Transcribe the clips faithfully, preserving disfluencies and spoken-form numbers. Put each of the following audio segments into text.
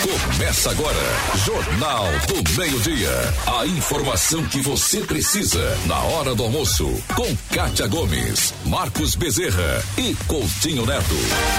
Começa agora, Jornal do Meio-Dia. A informação que você precisa na hora do almoço. Com Kátia Gomes, Marcos Bezerra e Coutinho Neto.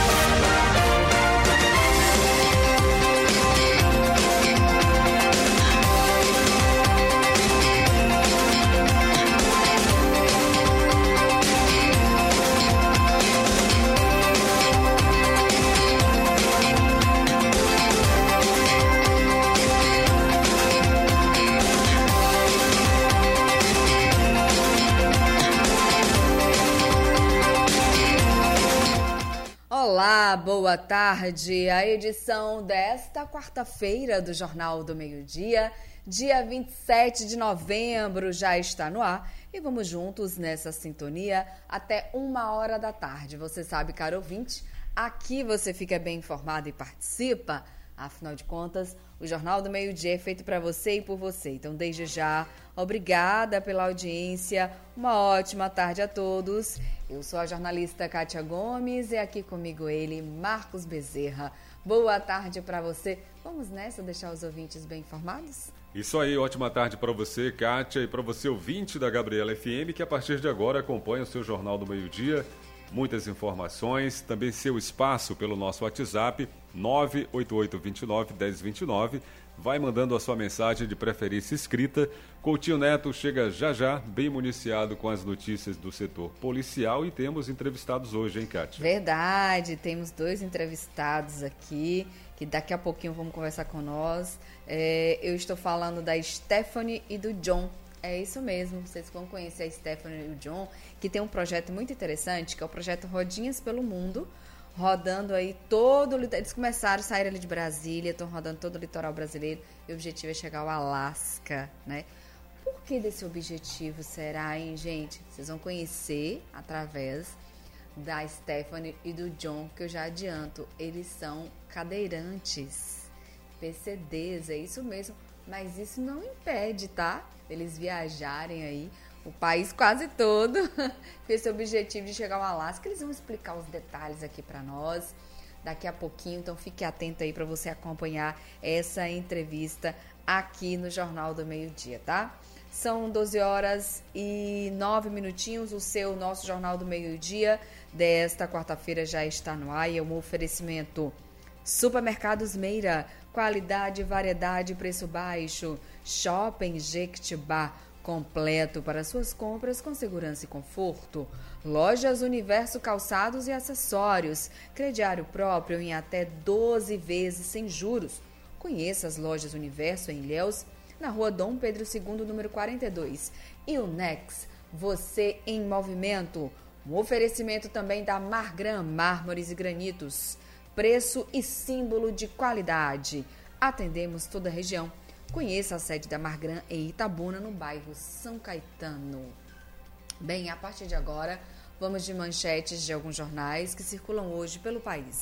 Olá, boa tarde. A edição desta quarta-feira do Jornal do Meio-Dia, dia vinte e sete de novembro, já está no ar e vamos juntos nessa sintonia até uma hora da tarde. Você sabe, caro ouvinte, aqui você fica bem informado e participa. Afinal de contas, o Jornal do Meio-Dia é feito para você e por você. Então, desde já, obrigada pela audiência. Uma ótima tarde a todos. Eu sou a jornalista Kátia Gomes e aqui comigo ele, Marcos Bezerra. Boa tarde para você. Vamos nessa deixar os ouvintes bem informados? Isso aí, ótima tarde para você, Kátia, e para você, ouvinte da Gabriela F M, que a partir de agora acompanha o seu Jornal do Meio-Dia. Muitas informações, também seu espaço pelo nosso WhatsApp nove oito oito dois nove um zero dois nove. Vai mandando a sua mensagem de preferência escrita. Coutinho Neto chega já já, bem municiado com as notícias do setor policial, e temos entrevistados hoje, hein, Kátia? Verdade, temos dois entrevistados aqui, que daqui a pouquinho vão conversar com nós. É, eu estou falando da Stephanie e do John. É isso mesmo, vocês vão conhecer a Stephanie e o John, que tem um projeto muito interessante, que é o projeto Rodinhas pelo Mundo, rodando aí todo o litoral. Eles começaram a sair ali de Brasília, estão rodando todo o litoral brasileiro, e o objetivo é chegar ao Alasca, né? Por que desse objetivo será, hein, gente? Vocês vão conhecer através da Stephanie e do John, que eu já adianto, eles são cadeirantes, P C Ds, é isso mesmo, mas isso não impede, tá? Eles viajarem aí o país quase todo com esse objetivo de chegar ao Alasca. Eles vão explicar os detalhes aqui para nós daqui a pouquinho, então fique atento aí para você acompanhar essa entrevista aqui no Jornal do Meio-Dia, tá? São doze horas e nove minutinhos, o seu, nosso Jornal do Meio-Dia desta quarta-feira já está no ar e é um oferecimento Supermercados Meira, qualidade, variedade, preço baixo. Shopping Jequitibá, completo para suas compras com segurança e conforto. Lojas Universo Calçados e Acessórios, crediário próprio em até doze vezes sem juros. Conheça as Lojas Universo em Ilhéus, na rua Dom Pedro segundo, número quarenta e dois. E o Nex, você em movimento. Um oferecimento também da Margran, mármores e granitos. Preço e símbolo de qualidade. Atendemos toda a região. Conheça a sede da Margran em Itabuna, no bairro São Caetano. Bem, a partir de agora, vamos de manchetes de alguns jornais que circulam hoje pelo país.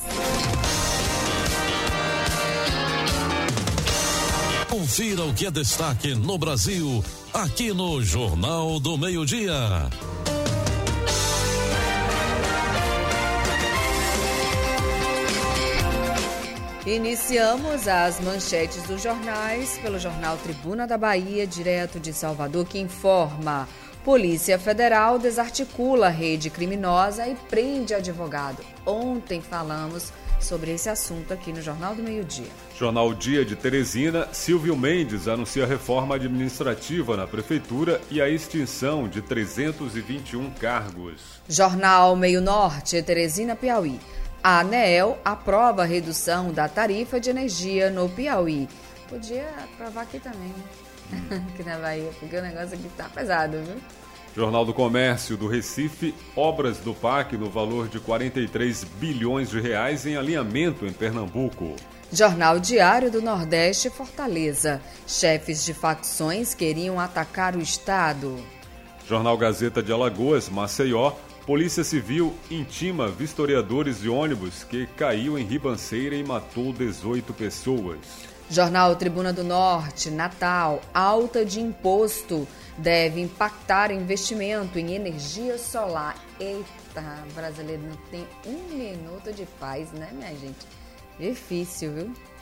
Confira o que é destaque no Brasil, aqui no Jornal do Meio-Dia. Iniciamos as manchetes dos jornais pelo jornal Tribuna da Bahia, direto de Salvador, que informa: Polícia Federal desarticula a rede criminosa e prende advogado. Ontem falamos sobre esse assunto aqui no Jornal do Meio-Dia. Jornal Dia de Teresina, Silvio Mendes anuncia reforma administrativa na prefeitura e a extinção de trezentos e vinte e um cargos. Jornal Meio Norte, Teresina, Piauí. A ANEEL aprova a redução da tarifa de energia no Piauí. Podia aprovar aqui também, né? Aqui na Bahia, porque o negócio aqui tá pesado, viu? Jornal do Comércio do Recife, obras do P A C no valor de quarenta e três bilhões de reais em alinhamento em Pernambuco. Jornal Diário do Nordeste, Fortaleza. Chefes de facções queriam atacar o Estado. Jornal Gazeta de Alagoas, Maceió. Polícia Civil intima vistoriadores de ônibus que caiu em ribanceira e matou dezoito pessoas. Jornal Tribuna do Norte, Natal. Alta de imposto deve impactar investimento em energia solar. Eita, brasileiro não tem um minuto de paz, né, minha gente? Difícil, viu?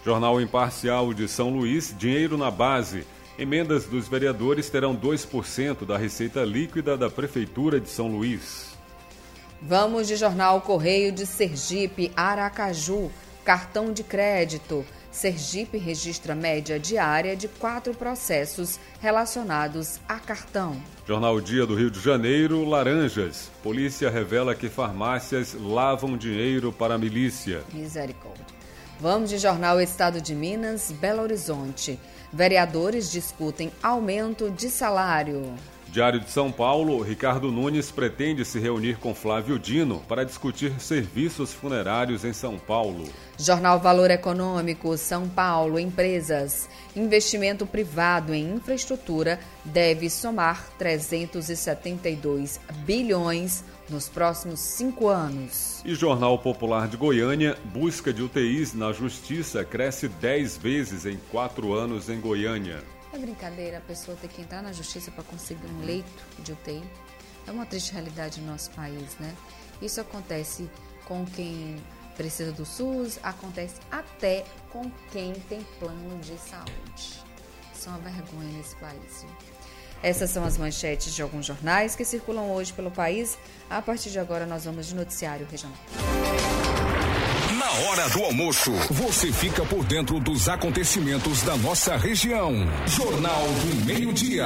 Jornal Imparcial de São Luís, dinheiro na base. Emendas dos vereadores terão dois por cento da receita líquida da Prefeitura de São Luís. Vamos de Jornal Correio de Sergipe, Aracaju, cartão de crédito. Sergipe registra média diária de quatro processos relacionados a cartão. Jornal Dia do Rio de Janeiro, Laranjas. Polícia revela que farmácias lavam dinheiro para a milícia. Misericórdia. Vamos de Jornal Estado de Minas, Belo Horizonte. Vereadores discutem aumento de salário. Diário de São Paulo, Ricardo Nunes pretende se reunir com Flávio Dino para discutir serviços funerários em São Paulo. Jornal Valor Econômico, São Paulo, empresas. Investimento privado em infraestrutura deve somar trezentos e setenta e dois bilhões nos próximos cinco anos. E Jornal Popular de Goiânia, busca de U T Is na Justiça cresce dez vezes em quatro anos em Goiânia. É brincadeira a pessoa ter que entrar na justiça para conseguir um leito de U T I? É uma triste realidade no nosso país, né? Isso acontece com quem precisa do SUS, acontece até com quem tem plano de saúde. Isso é uma vergonha nesse país, viu? Essas são as manchetes de alguns jornais que circulam hoje pelo país. A partir de agora nós vamos de noticiário regional. Na hora do almoço, você fica por dentro dos acontecimentos da nossa região. Jornal do Meio-Dia.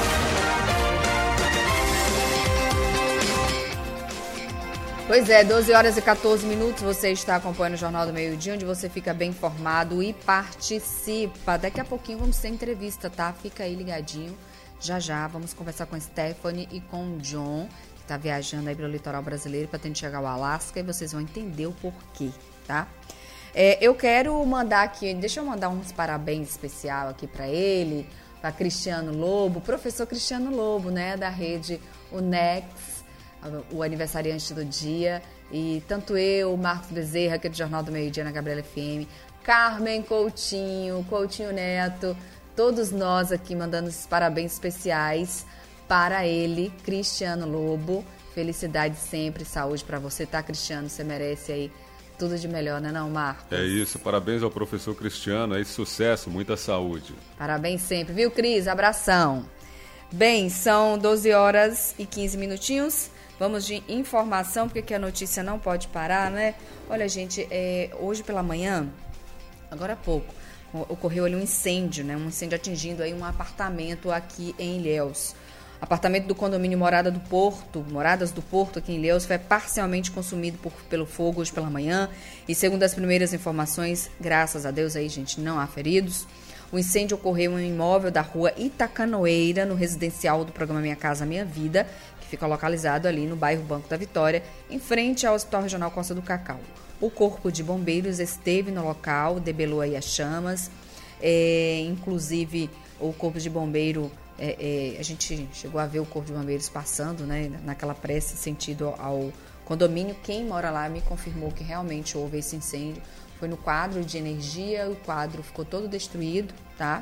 Pois é, doze horas e quatorze minutos, você está acompanhando o Jornal do Meio-Dia, onde você fica bem informado e participa. Daqui a pouquinho vamos ter entrevista, tá? Fica aí ligadinho. Já já vamos conversar com a Stephanie e com o John, que está viajando aí pelo litoral brasileiro para tentar chegar ao Alasca, e vocês vão entender o porquê, tá? É, eu quero mandar aqui, deixa eu mandar uns parabéns especial aqui para ele, para Cristiano Lobo, professor Cristiano Lobo, né, da rede Unex, o aniversariante do dia, e tanto eu, Marcos Bezerra, aqui do Jornal do Meio-Dia na Gabriela F M, Carmen Coutinho, Coutinho Neto, todos nós aqui mandando esses parabéns especiais para ele, Cristiano Lobo. Felicidade sempre, saúde para você, tá, Cristiano? Você merece aí tudo de melhor, né não, Marcos? É isso, parabéns ao professor Cristiano, aí sucesso, muita saúde. Parabéns sempre, viu, Cris? Abração. Bem, são doze horas e quinze minutinhos. Vamos de informação, porque a notícia não pode parar, né? Olha, gente, é, hoje pela manhã, agora há pouco, ocorreu ali um incêndio, né? Um incêndio atingindo aí um apartamento aqui em Ilhéus. Apartamento do condomínio Morada do Porto, Moradas do Porto aqui em Ilhéus, foi parcialmente consumido por, pelo fogo hoje pela manhã. E segundo as primeiras informações, graças a Deus aí, gente, não há feridos. O incêndio ocorreu em um imóvel da rua Itacanoeira, no residencial do programa Minha Casa Minha Vida, que fica localizado ali no bairro Banco da Vitória, em frente ao Hospital Regional Costa do Cacau. O Corpo de Bombeiros esteve no local, debelou aí as chamas, é, inclusive o Corpo de Bombeiro, é, é, a gente chegou a ver o Corpo de Bombeiros passando, né, naquela pressa sentido ao condomínio. Quem mora lá me confirmou que realmente houve esse incêndio, foi no quadro de energia, o quadro ficou todo destruído, tá?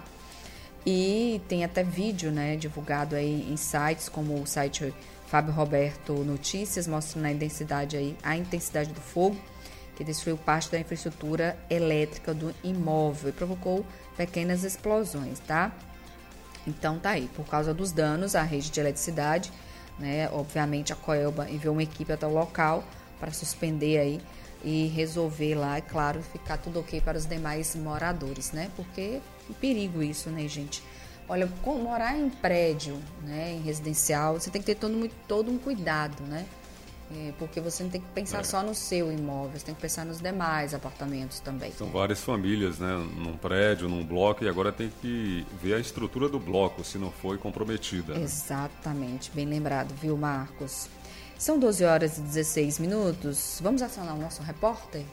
E tem até vídeo, né, divulgado aí em sites como o site Fábio Roberto Notícias, mostrando a intensidade aí, a intensidade do fogo, que destruiu parte da infraestrutura elétrica do imóvel e provocou pequenas explosões, tá? Então tá aí, por causa dos danos à rede de eletricidade, né? Obviamente a Coelba enviou uma equipe até o local para suspender aí e resolver lá, é claro, ficar tudo ok para os demais moradores, né? Porque é perigo isso, né, gente? Olha, morar em prédio, né, em residencial, você tem que ter todo, todo um cuidado, né? É, porque você não tem que pensar é. só no seu imóvel, você tem que pensar nos demais apartamentos também. São várias famílias, né? Num prédio, num bloco, e agora tem que ver a estrutura do bloco, se não foi comprometida. Exatamente, bem lembrado, viu, Marcos? São doze horas e dezesseis minutos. Vamos acionar o nosso repórter?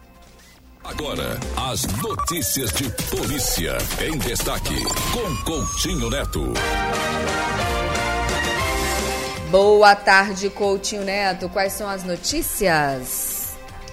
Agora, as notícias de polícia em destaque, com Coutinho Neto. Boa tarde, Coutinho Neto. Quais são as notícias?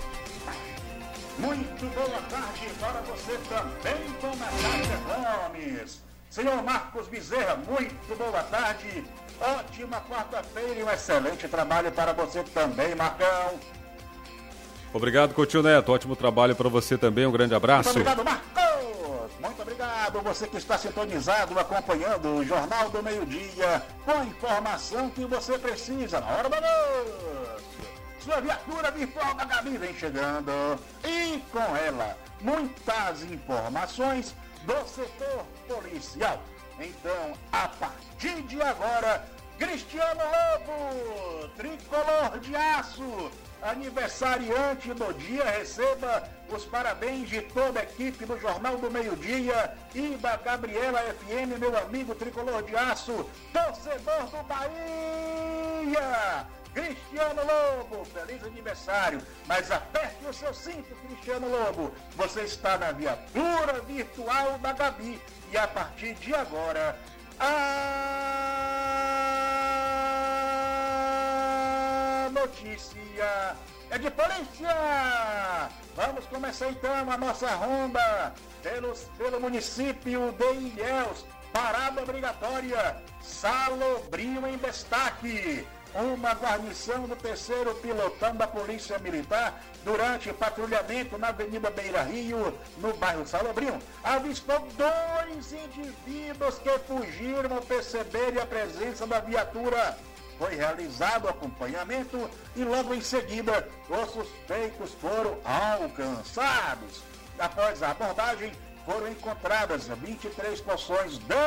Muito boa tarde para você também, dona Cátia Gomes. Senhor Marcos Bezerra, muito boa tarde. Ótima quarta-feira e um excelente trabalho para você também, Marcão. Obrigado, Coutinho Neto. Ótimo trabalho para você também. Um grande abraço. Muito obrigado, Marcos. Muito obrigado. Você que está sintonizado, acompanhando o Jornal do Meio-Dia, com a informação que você precisa na hora do almoço. Sua viatura virtual da Gabi vem chegando. E com ela, muitas informações do setor policial. Então, a partir de agora, Cristiano Lobo, tricolor de aço, aniversariante do dia, receba os parabéns de toda a equipe do Jornal do Meio-Dia e da Gabriela F M, meu amigo tricolor de aço, torcedor do Bahia, Cristiano Lobo, feliz aniversário, mas aperte o seu cinto, Cristiano Lobo, você está na viatura virtual da Gabi e a partir de agora, a notícia é de polícia. Vamos começar então a nossa ronda pelos, pelo município de Ilhéus. Parada obrigatória, Salobrinho em destaque. Uma guarnição do terceiro pilotão da Polícia Militar durante patrulhamento na Avenida Beira Rio, no bairro Salobrinho, avistou dois indivíduos que fugiram ao perceberem a presença da viatura. Foi realizado o acompanhamento e logo em seguida os suspeitos foram alcançados. Após a abordagem, foram encontradas vinte e três porções de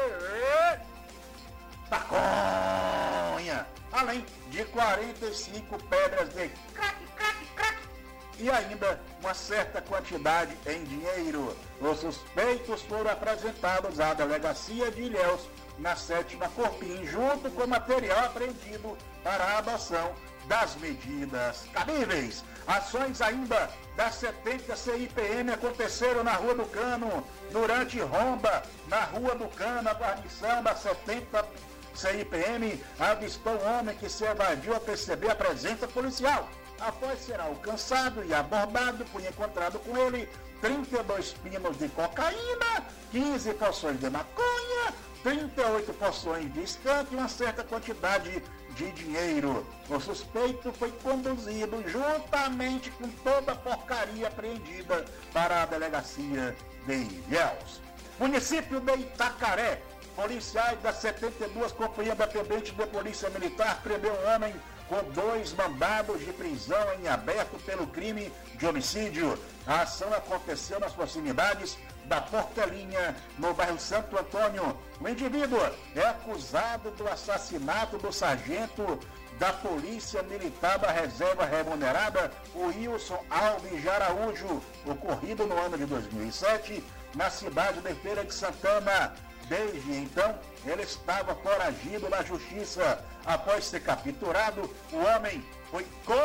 maconha, além de quarenta e cinco pedras de crack, crack, crack, e ainda uma certa quantidade em dinheiro. Os suspeitos foram apresentados à delegacia de Ilhéus, na sétima Corpim, junto com material apreendido para a adoção das medidas cabíveis. Ações ainda da setenta C I P M aconteceram na Rua do Cano. Durante romba na Rua do Cano, a guarnição da setenta C I P M avistou um homem que se evadiu a perceber a presença policial. Após ser alcançado e abordado, foi encontrado com ele trinta e dois pinos de cocaína, quinze porções de maconha, trinta e oito porções de skunk e uma certa quantidade de dinheiro. O suspeito foi conduzido juntamente com toda a porcaria apreendida para a delegacia de Ilhéus. Município de Itacaré, policiais da setenta e duas Companhia Independente de Polícia Militar prendeu um homem com dois mandados de prisão em aberto pelo crime de homicídio. A ação aconteceu nas proximidades da Portelinha, no bairro Santo Antônio. O indivíduo é acusado do assassinato do sargento da Polícia Militar da Reserva Remunerada, o Wilson Alves de Araújo, ocorrido no ano de dois mil e sete, na cidade de Feira de Santana. Desde então, ele estava foragido na justiça. Após ser capturado, o homem foi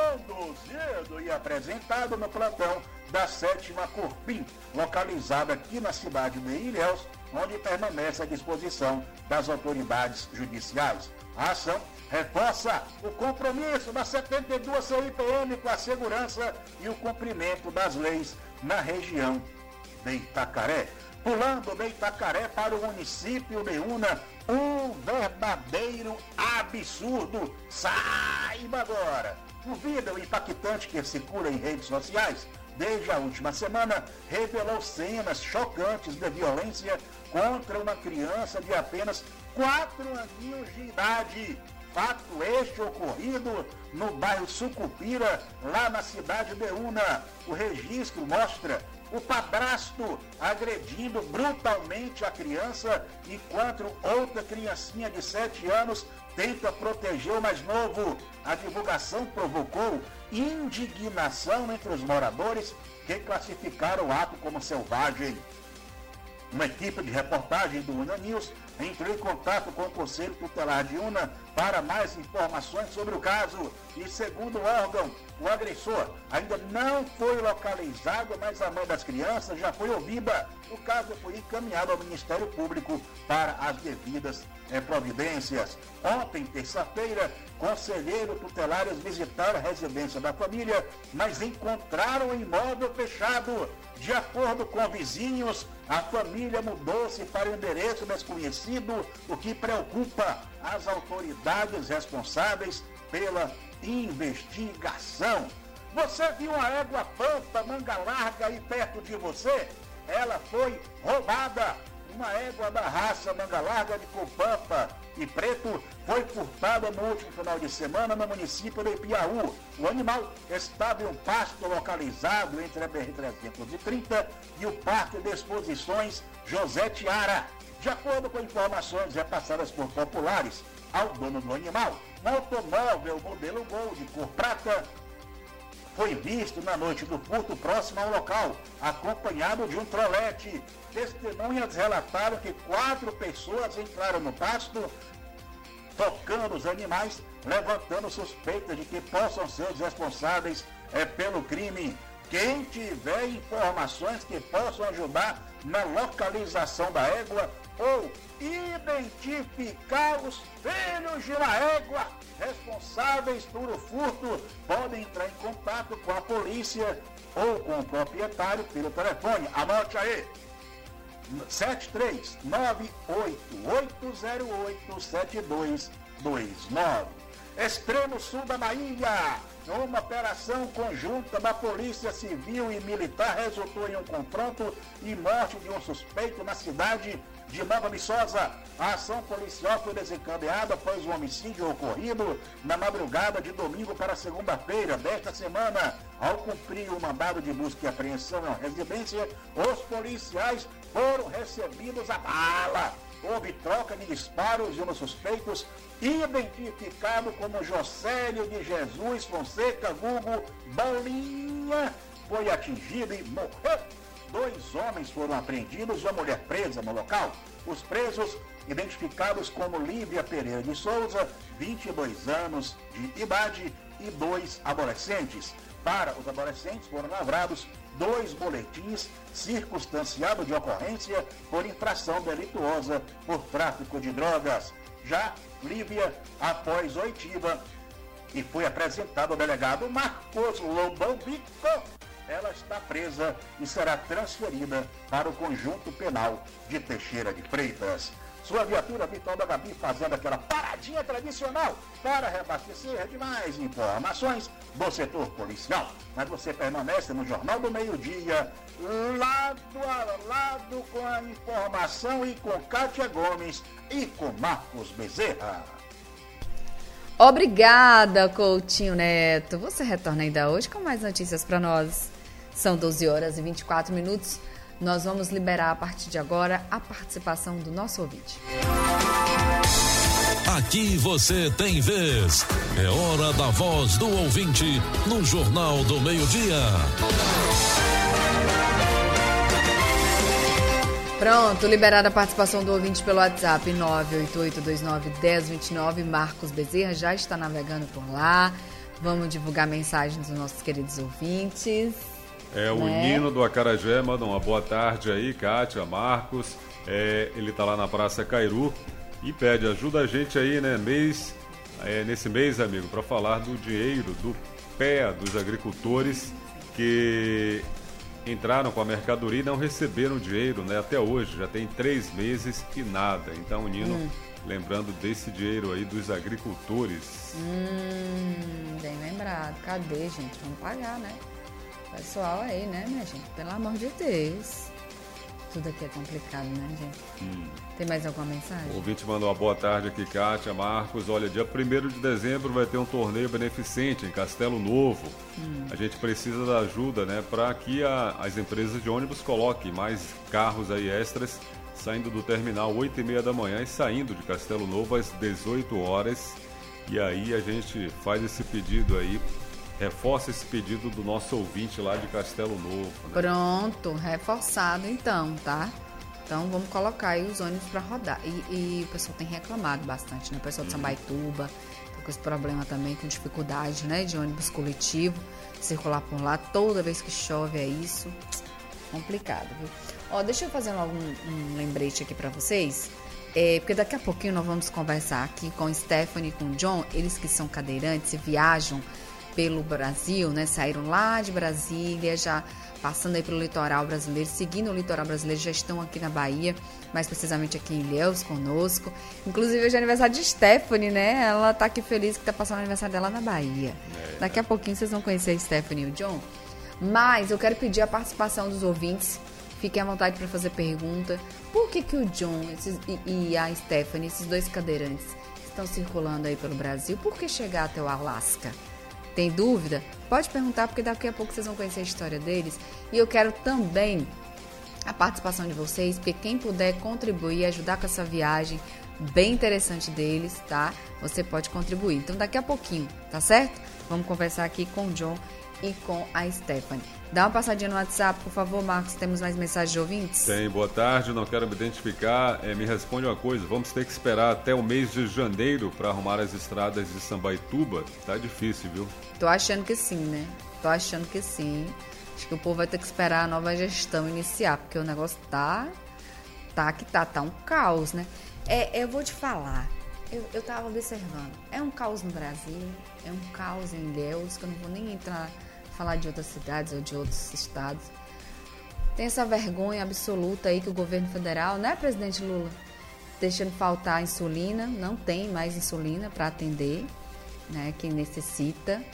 conduzido e apresentado no plantão da sétima Corpim, localizada aqui na cidade de Ilhéus, onde permanece à disposição das autoridades judiciais. A ação reforça o compromisso da setenta e duas C I P M com a segurança e o cumprimento das leis na região de Itacaré. Pulando de Itacaré para o município de Una, um verdadeiro absurdo. Saiba agora! O vídeo impactante que circula em redes sociais desde a última semana revelou cenas chocantes de violência contra uma criança de apenas quatro aninhos de idade. Fato este ocorrido no bairro Sucupira, lá na cidade de Una. O registro mostra o padrasto agredindo brutalmente a criança, enquanto outra criancinha de sete anos tenta proteger o mais novo. A divulgação provocou indignação entre os moradores, que classificaram o ato como selvagem. Uma equipe de reportagem do Una News entrou em contato com o Conselho Tutelar de Una para mais informações sobre o caso e, segundo o órgão, o agressor ainda não foi localizado, mas a mãe das crianças já foi ouvida. O caso foi encaminhado ao Ministério Público para as devidas eh, providências. Ontem, terça-feira, conselheiros tutelares visitaram a residência da família, mas encontraram o imóvel fechado. De acordo com vizinhos, a família mudou-se para o endereço desconhecido, o que preocupa as autoridades responsáveis pela investigação. Você viu uma égua pampa, manga larga aí perto de você? Ela foi roubada. Uma égua da raça manga larga de cor pampa e preto foi furtada no último final de semana no município de Ipiaú. O animal estava em um pasto localizado entre a B R trezentos e trinta e o Parque de Exposições José Tiara. De acordo com informações repassadas por populares ao dono do animal, um automóvel modelo Gol de cor prata foi visto na noite do furto próximo ao local, acompanhado de um trolete. Testemunhas relataram que quatro pessoas entraram no pasto, tocando os animais, levantando suspeitas de que possam ser os responsáveis é, pelo crime. Quem tiver informações que possam ajudar na localização da égua ou identificar os filhos de uma égua responsáveis por o furto, podem entrar em contato com a polícia ou com o proprietário pelo telefone. Anote aí, sete três nove oito oito zero oito sete dois dois nove. Extremo sul da Bahia, uma operação conjunta da Polícia Civil e Militar resultou em um confronto e morte de um suspeito na cidade de Nova Viçosa. A ação policial foi desencadeada após o homicídio ocorrido na madrugada de domingo para segunda-feira desta semana. Ao cumprir o mandado de busca e apreensão na residência, os policiais foram recebidos a bala. Houve troca de disparos e um dos suspeitos, identificado como Josélio de Jesus Fonseca, vulgo Bolinha, foi atingido e morreu. Dois homens foram apreendidos e uma mulher presa no local. Os presos, identificados como Lívia Pereira de Souza, vinte e dois anos de idade, e dois adolescentes. Para os adolescentes foram lavrados dois boletins circunstanciados de ocorrência por infração delituosa por tráfico de drogas. Já Lívia, após oitiva, e foi apresentado ao delegado Marcos Lobão Bico, ela está presa e será transferida para o conjunto penal de Teixeira de Freitas. Sua viatura habitual da Gabi fazendo aquela paradinha tradicional para reabastecer de mais informações do setor policial. Mas você permanece no Jornal do Meio-Dia, lado a lado com a informação e com Kátia Gomes e com Marcos Bezerra. Obrigada, Coutinho Neto. Você retorna ainda hoje com mais notícias para nós. São doze horas e vinte e quatro minutos. Nós vamos liberar a partir de agora a participação do nosso ouvinte. Aqui você tem vez. É hora da voz do ouvinte no Jornal do Meio-Dia. Pronto, liberada a participação do ouvinte pelo WhatsApp nove oito oito dois nove um zero dois nove. Marcos Bezerra já está navegando por lá. Vamos divulgar mensagens dos nossos queridos ouvintes. É, o né? Nino do Acarajé manda uma boa tarde aí, Kátia, Marcos. É, ele tá lá na Praça Cairu e pede, ajuda a gente aí, né, mês, é, nesse mês, amigo, para falar do dinheiro do P E A dos agricultores que entraram com a mercadoria e não receberam dinheiro, né, até hoje. Já tem três meses e nada. Então, o Nino, hum. lembrando desse dinheiro aí dos agricultores. Hum, bem lembrado. Cadê, gente? Vamos pagar, né? Pessoal aí, né, minha gente? Pelo amor de Deus. Tudo aqui é complicado, né, gente? Hum. Tem mais alguma mensagem? O ouvinte mandou uma boa tarde aqui, Kátia, Marcos. Olha, dia primeiro de dezembro vai ter um torneio beneficente em Castelo Novo. Hum. A gente precisa da ajuda, né, para que a, as empresas de ônibus coloquem mais carros aí extras, saindo do terminal oito e meia da manhã e saindo de Castelo Novo às dezoito horas. E aí a gente faz esse pedido aí. Reforça esse pedido do nosso ouvinte lá de Castelo Novo. Né? Pronto, reforçado então, tá? Então vamos colocar aí os ônibus para rodar. E, e o pessoal tem reclamado bastante, né? O pessoal de Sambaituba tá com esse problema também, com dificuldade, né? De ônibus coletivo, circular por lá. Toda vez que chove é isso. Complicado, viu? Ó, deixa eu fazer logo um, um lembrete aqui para vocês. É, porque daqui a pouquinho nós vamos conversar aqui com Stephanie e com o John. Eles que são cadeirantes e viajam pelo Brasil, né? Saíram lá de Brasília, já passando aí pelo litoral brasileiro, seguindo o litoral brasileiro, já estão aqui na Bahia, mais precisamente aqui em Ilhéus, conosco. Inclusive, hoje é aniversário de Stephanie, né? Ela tá aqui feliz que tá passando o aniversário dela na Bahia. É. Daqui a pouquinho vocês vão conhecer a Stephanie e o John. Mas eu quero pedir a participação dos ouvintes. Fiquem à vontade para fazer pergunta. Por que que o John esses, e, e a Stephanie, esses dois cadeirantes, estão circulando aí pelo Brasil? Por que chegar até o Alasca? Tem dúvida? Pode perguntar, porque daqui a pouco vocês vão conhecer a história deles. E eu quero também a participação de vocês, porque quem puder contribuir e ajudar com essa viagem bem interessante deles, tá? Você pode contribuir. Então, daqui a pouquinho, tá certo? Vamos conversar aqui com o John e com a Stephanie. Dá uma passadinha no WhatsApp, por favor, Marcos. Temos mais mensagens de ouvintes? Tem, boa tarde, não quero me identificar. É, me responde uma coisa, vamos ter que esperar até o mês de janeiro para arrumar as estradas de Sambaituba? Tá difícil, viu? Tô achando que sim, né? Tô achando que sim. Acho que o povo vai ter que esperar a nova gestão iniciar, porque o negócio tá... Tá que tá, tá um caos, né? É, eu vou te falar, eu, eu tava observando. É um caos no Brasil, é um caos em Ilhéus, que eu não vou nem entrar... falar de outras cidades ou de outros estados. Tem essa vergonha absoluta aí que o governo federal, né, presidente Lula, deixando faltar insulina, não tem mais insulina para atender, né, quem necessita.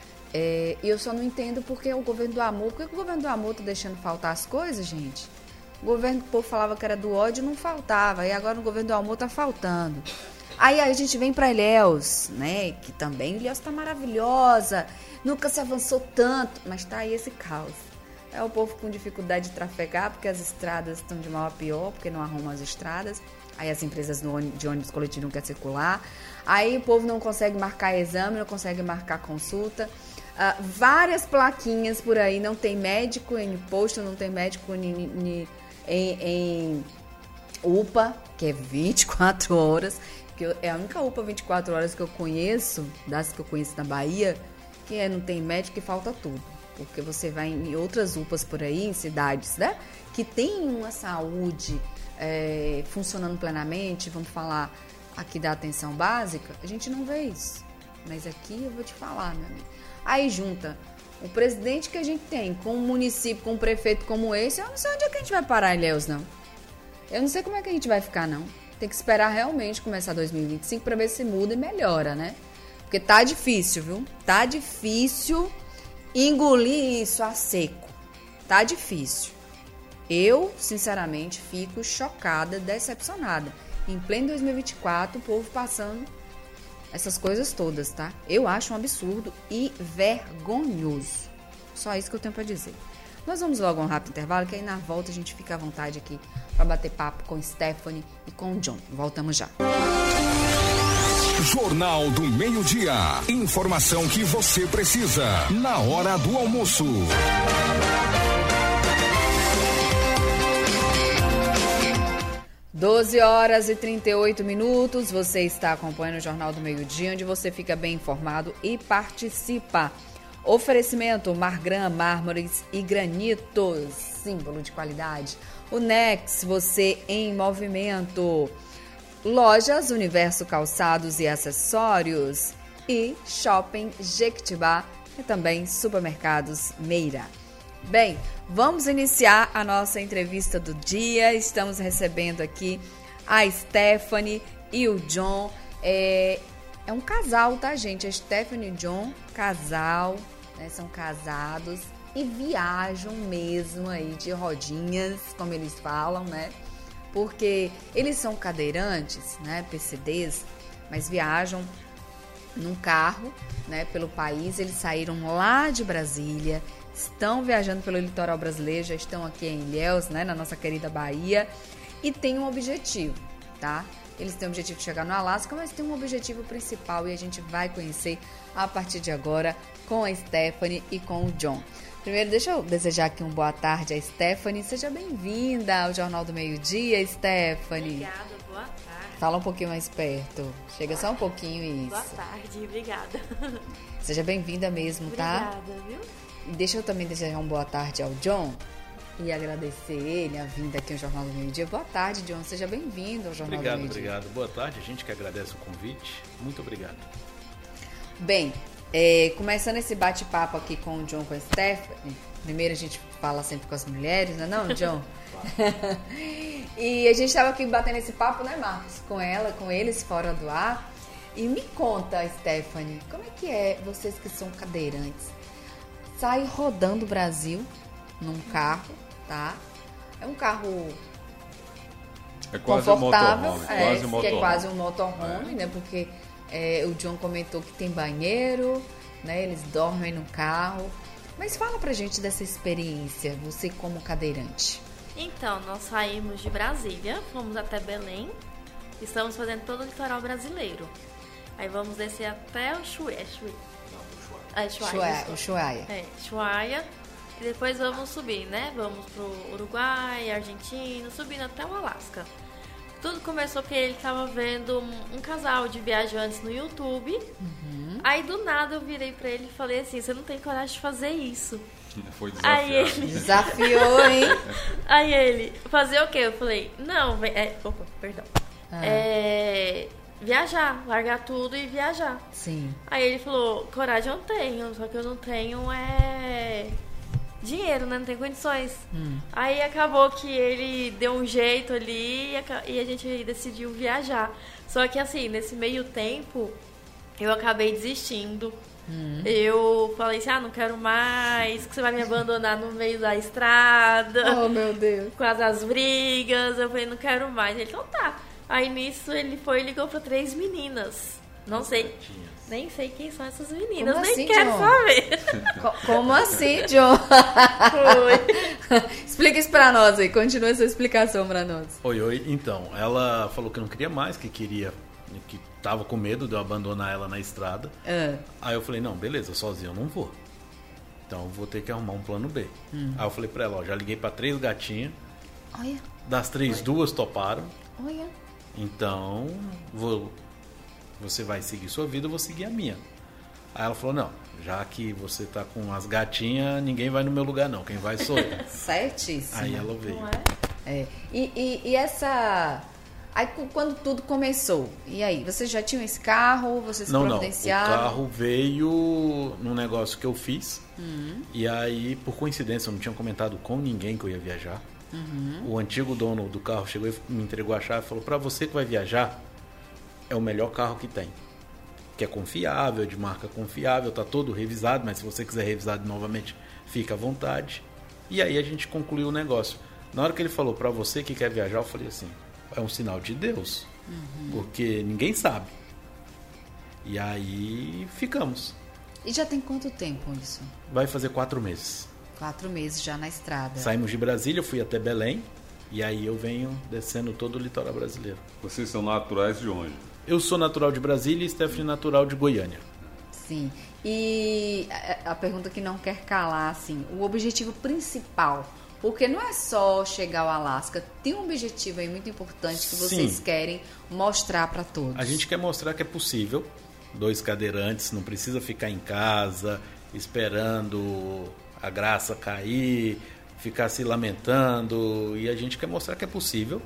É, e eu só não entendo porque o governo do amor, por que o governo do amor tá deixando faltar as coisas, gente? O governo que o povo falava que era do ódio não faltava, e agora no governo do amor tá faltando. Aí a gente vem para Ilhéus, né, que também Ilhéus tá maravilhosa, nunca se avançou tanto, mas tá aí esse caos. É o povo com dificuldade de trafegar, porque as estradas estão de mal a pior, porque não arrumam as estradas. Aí as empresas de ônibus coletivo não querem circular. Aí o povo não consegue marcar exame, não consegue marcar consulta. Uh, várias plaquinhas por aí, não tem médico em posto, não tem médico em, em, em, em U P A, que é vinte e quatro horas. Que é a única U P A vinte e quatro horas que eu conheço, das que eu conheço na Bahia, que é, não tem médico e falta tudo. Porque você vai em outras U P As por aí, em cidades, né? Que tem uma saúde é, funcionando plenamente, vamos falar aqui da atenção básica, a gente não vê isso. Mas aqui eu vou te falar, meu amigo. Aí junta o presidente que a gente tem com um município, com um prefeito como esse, eu não sei onde é que a gente vai parar, Ilhéus, não. Eu não sei como é que a gente vai ficar, não. Tem que esperar realmente começar dois mil e vinte e cinco para ver se muda e melhora, né? Porque tá difícil, viu? Tá difícil engolir isso a seco. Tá difícil. Eu, sinceramente, fico chocada, decepcionada. Em pleno dois mil e vinte e quatro, o povo passando essas coisas todas, tá? Eu acho um absurdo e vergonhoso. Só isso que eu tenho para dizer. Nós vamos logo a um rápido intervalo, que aí na volta a gente fica à vontade aqui para bater papo com Stephanie e com o John. Voltamos já. Jornal do Meio-Dia. Informação que você precisa na hora do almoço. doze horas e trinta e oito minutos. Você está acompanhando o Jornal do Meio-Dia, onde você fica bem informado e participa. Oferecimento Margran, mármores e granitos, símbolo de qualidade. O Nex, você em movimento. Lojas Universo Calçados e Acessórios e Shopping Jequitibá e também Supermercados Meira. Bem, vamos iniciar a nossa entrevista do dia. Estamos recebendo aqui a Stephanie e o John. É, é um casal, tá, gente? A Stephanie e o John, casal, né? São casados e viajam mesmo aí de rodinhas, como eles falam, né? Porque eles são cadeirantes, né, P C Ds, mas viajam num carro, né, pelo país. Eles saíram lá de Brasília, estão viajando pelo litoral brasileiro, já estão aqui em Ilhéus, né, na nossa querida Bahia, e tem um objetivo, tá? Eles têm o objetivo de chegar no Alasca, mas tem um objetivo principal e a gente vai conhecer a partir de agora com a Stephanie e com o John. Primeiro, deixa eu desejar aqui uma boa tarde a Stephanie. Seja bem-vinda ao Jornal do Meio-Dia, Stephanie. Obrigada, boa tarde. Fala um pouquinho mais perto. Chega só um pouquinho isso. Boa tarde, obrigada. Seja bem-vinda mesmo, tá? Obrigada, viu? E deixa eu também desejar uma boa tarde ao John e agradecer ele, a vinda aqui ao Jornal do Meio-Dia. Boa tarde, John. Seja bem-vindo ao Jornal obrigado, do Meio-Dia. Obrigado, obrigado. Boa tarde, a gente que agradece o convite. Muito obrigado. Bem, É, começando esse bate-papo aqui com o John e com a Stephanie, primeiro a gente fala sempre com as mulheres, não é não, John? E a gente estava aqui batendo esse papo, né, Marcos? Com ela, com eles, fora do ar. E me conta, Stephanie, como é que é, vocês que são cadeirantes, saem rodando o Brasil num carro, tá? É um carro é quase confortável, um motorhome, é, quase um que motorhome. é quase um motorhome, é. né? Porque é, o John comentou que tem banheiro, né? Eles dormem no carro. Mas fala pra gente dessa experiência, você como cadeirante. Então, nós saímos de Brasília, fomos até Belém, estamos fazendo todo o litoral brasileiro. Aí vamos descer até o Chuí, é Chuí. É, Chuaia, o Chuaia. É, Chuaia. E depois vamos subir, né? Vamos pro Uruguai, Argentina, subindo até o Alasca. Tudo começou porque ele estava vendo um, um casal de viajantes no YouTube. Uhum. Aí do nada eu virei pra ele e falei assim, você não tem coragem de fazer isso. Foi desafiado. Aí ele... Desafiou, hein? Aí ele, fazer o quê? Eu falei, não, vem... É... Opa, perdão. Ah. É... Viajar, largar tudo e viajar. Sim. Aí ele falou, coragem eu tenho, só que eu não tenho é... dinheiro, né? Não tenho condições. Hum. Aí acabou que ele deu um jeito ali e a gente decidiu viajar. Só que assim, nesse meio tempo, eu acabei desistindo. Hum. Eu falei assim, ah, não quero mais, que você vai me abandonar no meio da estrada. Oh, meu Deus. Com as, as brigas. Eu falei, não quero mais. Ele, então tá. Aí nisso ele foi e ligou pra três meninas. Não as sei, gatinhas. Nem sei quem são essas meninas, Como nem assim, quero John? saber. Como assim, John? Foi. Explica isso pra nós aí, continua essa explicação pra nós. Oi, oi. Então, ela falou que não queria mais, que queria, que tava com medo de eu abandonar ela na estrada. Uh. Aí eu falei, não, beleza, sozinho eu não vou. Então eu vou ter que arrumar um plano B. Hum. Aí eu falei pra ela, ó, já liguei pra três gatinhas. Olha. Das três, Olha. duas toparam. Olha. Então, vou, você vai seguir sua vida, eu vou seguir a minha. Aí ela falou, não, já que você tá com as gatinhas, ninguém vai no meu lugar não, quem vai sou eu. Certíssimo. Aí ela veio. Não é? É. E, e, e essa... Aí quando tudo começou, e aí? Vocês já tinham esse carro? Vocês não, providenciaram? Não, o carro veio num negócio que eu fiz. Uhum. E aí, por coincidência, eu não tinha comentado com ninguém que eu ia viajar. Uhum. O antigo dono do carro chegou e me entregou a chave e falou, para você que vai viajar, é o melhor carro que tem. Que é confiável, de marca confiável, tá todo revisado, mas se você quiser revisado novamente, fica à vontade. E aí a gente concluiu o negócio. Na hora que ele falou, para você que quer viajar, eu falei assim, é um sinal de Deus, uhum. porque ninguém sabe. E aí ficamos. E já tem quanto tempo isso? Vai fazer quatro meses. Quatro meses já na estrada. Saímos de Brasília, eu fui até Belém. E aí eu venho descendo todo o litoral brasileiro. Vocês são naturais de onde? Eu sou natural de Brasília e Stephanie natural de Goiânia. Sim. E a, a pergunta que não quer calar, assim, o objetivo principal, porque não é só chegar ao Alasca, tem um objetivo aí muito importante que vocês Sim. querem mostrar para todos. A gente quer mostrar que é possível, dois cadeirantes, não precisa ficar em casa esperando a graça cair, ficar se lamentando, e a gente quer mostrar que é possível.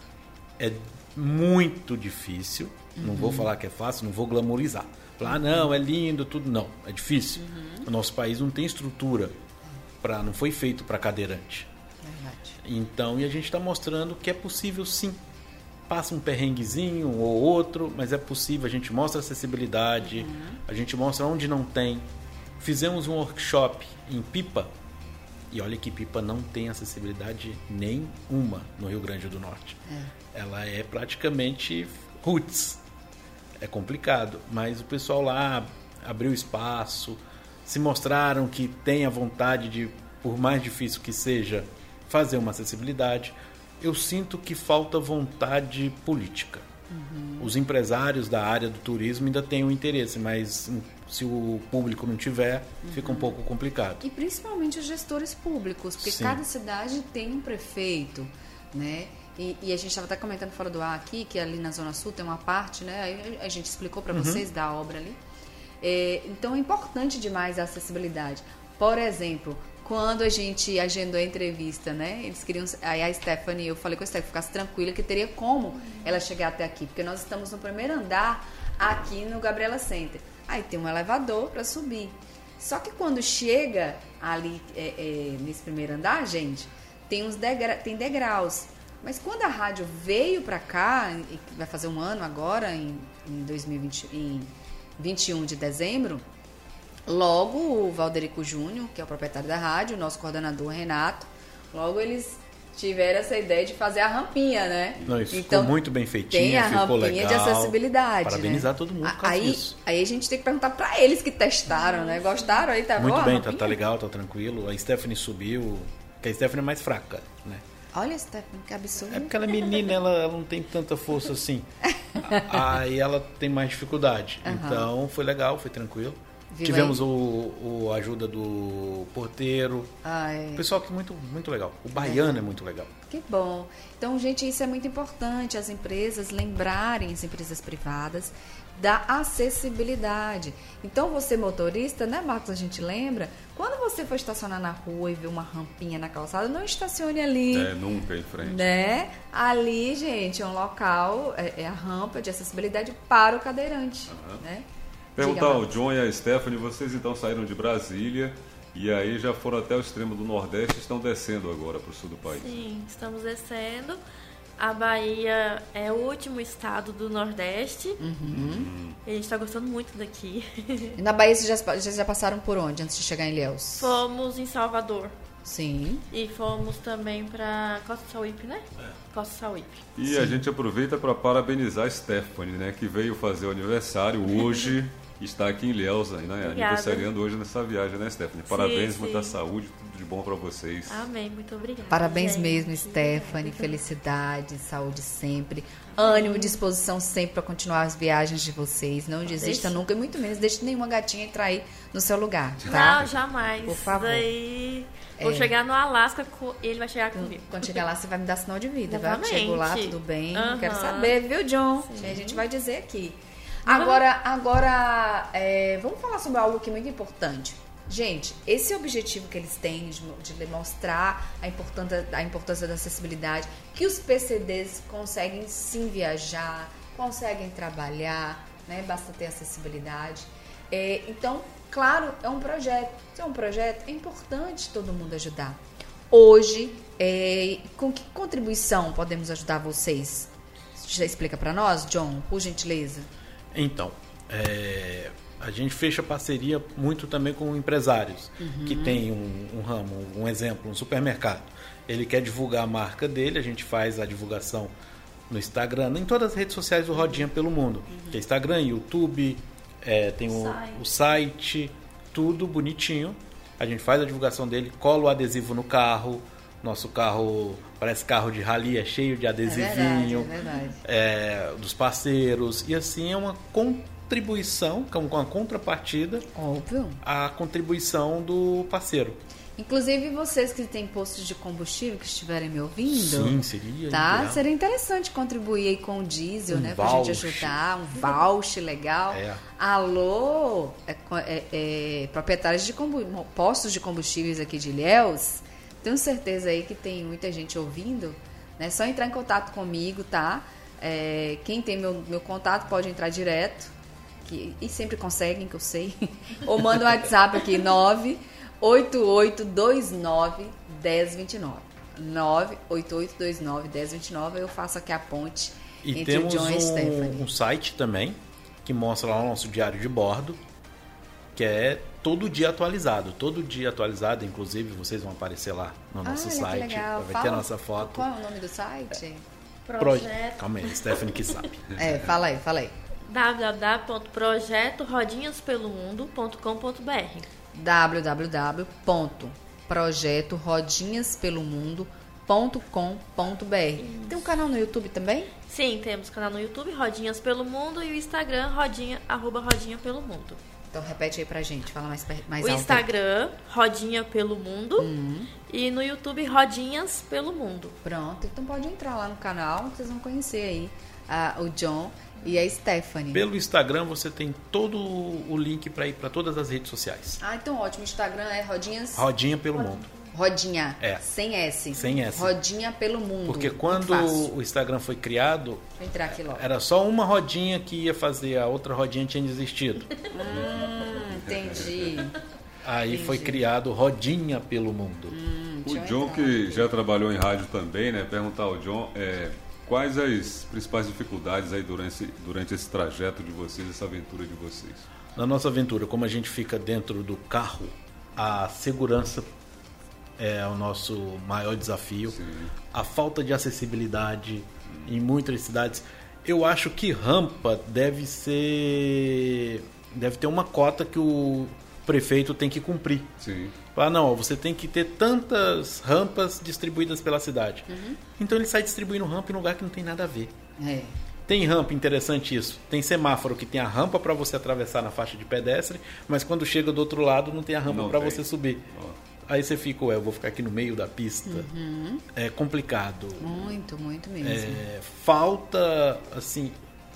É muito difícil, uhum. não vou falar que é fácil, não vou glamourizar. Falar, ah, não, é lindo, tudo, não, é difícil. Uhum. O nosso país não tem estrutura, pra, não foi feito para cadeirante. Verdade. Então, e a gente está mostrando que é possível sim. Passa um perrenguezinho ou outro, mas é possível, a gente mostra acessibilidade, uhum. a gente mostra onde não tem. Fizemos um workshop em Pipa, e olha que Pipa não tem acessibilidade nenhuma no Rio Grande do Norte. É. Ela é praticamente roots. É complicado, mas o pessoal lá abriu espaço, se mostraram que tem a vontade de, por mais difícil que seja, fazer uma acessibilidade. Eu sinto que falta vontade política. Uhum. Os empresários da área do turismo ainda têm o interesse, mas se o público não tiver, uhum. fica um pouco complicado. E principalmente os gestores públicos, porque Sim. cada cidade tem um prefeito, né? E, e a gente estava até comentando fora do ar aqui, que ali na Zona Sul tem uma parte, né? Aí a gente explicou para uhum. vocês da obra ali. É, então é importante demais a acessibilidade. Por exemplo, quando a gente agendou a entrevista, né? Eles queriam... Aí a Stephanie, eu falei com a Stephanie, ficasse tranquila que teria como ela chegar até aqui, porque nós estamos no primeiro andar aqui no Gabriela Center. Aí tem um elevador para subir. Só que quando chega ali é, é, nesse primeiro andar, gente, tem uns degra- tem degraus. Mas quando a rádio veio para cá, e vai fazer um ano agora, em, em dois mil e vinte, em vinte e um de dezembro, logo o Valderico Júnior, que é o proprietário da rádio, o nosso coordenador Renato, logo eles tiveram essa ideia de fazer a rampinha, né? Não, isso então, ficou muito bem feitinho, tem a ficou rampinha legal. de acessibilidade, Parabenizar né? todo mundo por causa aí, disso. Aí a gente tem que perguntar para eles que testaram, né? Gostaram? Aí tá Muito boa, bem, a tá, rampinha? tá legal, tá tranquilo. A Stephanie subiu, porque a Stephanie é mais fraca, né? Olha, Stephanie, que absurdo. É porque ela é menina, ela, ela não tem tanta força assim. Aí ela tem mais dificuldade. Uhum. Então foi legal, foi tranquilo. Viu Tivemos o, o ajuda do porteiro. Ai. O pessoal que é muito, muito legal. O baiano é. é muito legal. Que bom. Então, gente, isso é muito importante, as empresas lembrarem, as empresas privadas, da acessibilidade. Então, você motorista, né, Marcos, a gente lembra, quando você for estacionar na rua e ver uma rampinha na calçada, não estacione ali. É, nunca em frente. Né? Ali, gente, é um local, é, é a rampa de acessibilidade para o cadeirante, uhum. né? Perguntar ao John e a Stephanie, vocês então saíram de Brasília e aí já foram até o extremo do Nordeste e estão descendo agora para o sul do país. Sim, estamos descendo. A Bahia é o último estado do Nordeste. Uhum. E a gente está gostando muito daqui. E na Bahia vocês já, já, já passaram por onde antes de chegar em Ilhéus? Fomos em Salvador. Sim. E fomos também para Costa Sauípe, né? É. Costa Sauípe. E Sim. a gente aproveita para parabenizar a Stephanie, né? Que veio fazer o aniversário hoje. Está aqui em Ilhéus, né? Aniversariando hoje nessa viagem, né, Stephanie? Parabéns, sim, muita sim. saúde, tudo de bom para vocês. Amém, muito obrigada. Parabéns gente. mesmo, Stephanie. Felicidade, saúde sempre. Ânimo, disposição sempre para continuar as viagens de vocês. Não desista Deixe. nunca e muito menos deixe nenhuma gatinha entrar aí no seu lugar, tá? Não, jamais. Por favor. Daí... Vou é. chegar no Alasca e ele vai chegar comigo. Quando chegar lá, você vai me dar sinal de vida, Exatamente. vai? Chegou lá, tudo bem? Uhum. Quero saber, viu, John? Sim. A gente vai dizer aqui. Agora, agora é, vamos falar sobre algo que é muito importante. Gente, esse objetivo que eles têm de, de demonstrar a importância, a importância da acessibilidade, que os P C Ds conseguem sim viajar, conseguem trabalhar, né? Basta ter acessibilidade. É, então, claro, é um projeto. Se é um projeto, é importante todo mundo ajudar. Hoje, é, com que contribuição podemos ajudar vocês? Já explica para nós, John, por gentileza. Então, é, a gente fecha parceria muito também com empresários uhum. que tem um, um ramo, um exemplo, um supermercado. Ele quer divulgar a marca dele, a gente faz a divulgação no Instagram, em todas as redes sociais do Rodinha pelo Mundo. Uhum. Que é Instagram, YouTube, é, tem o, site. o site, tudo bonitinho. A gente faz a divulgação dele, cola o adesivo no carro. Nosso carro parece carro de rally, é cheio de adesivinho, é verdade, é verdade. É, dos parceiros. E assim é uma contribuição, com uma contrapartida, óbvio, à contribuição do parceiro. Inclusive vocês que têm postos de combustível que estiverem me ouvindo, sim, seria, tá? ideal. Seria interessante contribuir aí com o diesel, um né? Pra voucher. gente ajudar, um voucher legal. É. Alô, é, é, é, proprietários de combu- postos de combustíveis aqui de Ilhéus, tenho certeza aí que tem muita gente ouvindo, né? Só entrar em contato comigo, tá? É, quem tem meu, meu contato pode entrar direto, que, e sempre conseguem, que eu sei. Ou manda um WhatsApp aqui, nove oito oito dois nove um zero dois nove. nove oito oito dois nove um zero dois nove. Eu faço aqui a ponte e entre temos o John e um, Stephanie. um site também, que mostra lá o nosso diário de bordo, que é todo dia atualizado, todo dia atualizado, inclusive vocês vão aparecer lá no nosso ah, site, legal. vai Fala, ter a nossa foto. Qual é o nome do site? Projeto. Projeto. Calma aí, Stephanie que sabe. É, fala aí, fala aí. w w w ponto projeto rodinhas pelo mundo ponto com ponto b r w w w ponto projeto rodinhas pelo mundo ponto com ponto b r. Tem um canal no YouTube também? Sim, temos canal no YouTube, Rodinhas pelo Mundo, e o Instagram, rodinha, arroba Rodinha pelo Mundo. Então repete aí pra gente, fala mais, mais o alto. O Instagram, Rodinha pelo Mundo, uhum. e no YouTube, Rodinhas pelo Mundo. Pronto, então pode entrar lá no canal, vocês vão conhecer aí uh, o John e a Stephanie. Pelo Instagram você tem todo o link para ir para todas as redes sociais. Ah, então ótimo. O Instagram é Rodinhas... Rodinha pelo Mundo. Rodinha, é. sem S. Sem S. Rodinha pelo Mundo. Porque quando o Instagram foi criado, Vou entrar aqui logo. Era só uma rodinha que ia fazer, a outra rodinha tinha desistido. Hum, Entendi. Aí Entendi. foi criado Rodinha pelo Mundo. Hum, O deixa eu John, entrar que aqui. já trabalhou em rádio também, né? Perguntar ao John é, quais as principais dificuldades aí durante, durante esse trajeto de vocês, essa aventura de vocês. Na nossa aventura, como a gente fica dentro do carro, a segurança é o nosso maior desafio. Sim. A falta de acessibilidade em muitas cidades. Eu acho que rampa deve ser... Deve ter uma cota que o prefeito tem que cumprir. Sim. Ah, não, ó, você tem que ter tantas rampas distribuídas pela cidade. Uhum. Então ele sai distribuindo rampa em lugar que não tem nada a ver. É. Tem rampa, interessante isso. Tem semáforo que tem a rampa para você atravessar na faixa de pedestre, mas quando chega do outro lado não tem a rampa Não para tem. você subir. Ó. Aí você fica, ué, eu vou ficar aqui no meio da pista. Uhum. É complicado. Muito, muito mesmo. É, falta, assim,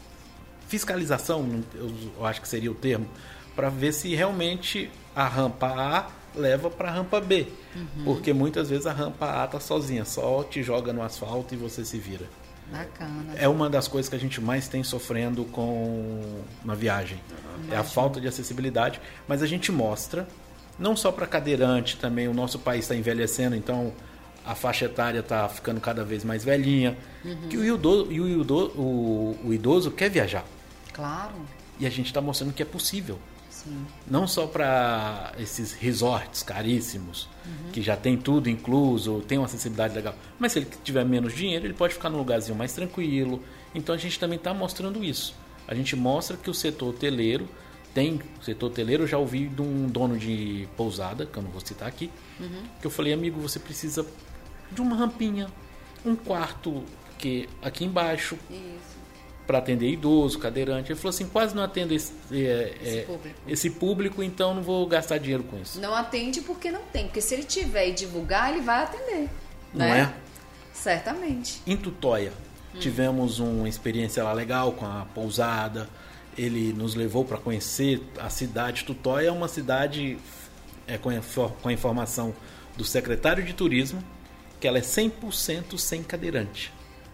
fiscalização, eu, eu acho que seria o termo, para ver se realmente a rampa A leva para a rampa B. Uhum. Porque muitas vezes a rampa A está sozinha, só te joga no asfalto e você se vira. Bacana. É uma das coisas que a gente mais tem sofrendo com na viagem. É a falta de acessibilidade, mas a gente mostra, não só para cadeirante, também o nosso país está envelhecendo, então a faixa etária está ficando cada vez mais velhinha, Uhum. que o idoso, e o, idoso, o, o idoso quer viajar. Claro. E a gente está mostrando que é possível. Sim. Não só para esses resorts caríssimos, Uhum. que já tem tudo incluso, tem uma acessibilidade legal. Mas se ele tiver menos dinheiro, ele pode ficar num lugarzinho mais tranquilo. Então a gente também está mostrando isso. A gente mostra que o setor hoteleiro tem... O setor hoteleiro eu já ouvi de um dono de pousada, que eu não vou citar aqui, Uhum. que eu falei, amigo, você precisa de uma rampinha, um quarto que aqui embaixo, Isso. para atender idoso, cadeirante. Ele falou assim, quase não atendo esse, é, Esse é, público. esse público, então não vou gastar dinheiro com isso. Não atende porque não tem. Porque se ele tiver e divulgar, ele vai atender. Não né? é? Certamente. Em Tutóia, tivemos uma experiência lá legal com a pousada. Ele nos levou para conhecer a cidade. Tutóia é uma cidade, é, com, a, com a informação do secretário de turismo, que ela é cem por cento sem cadeirante.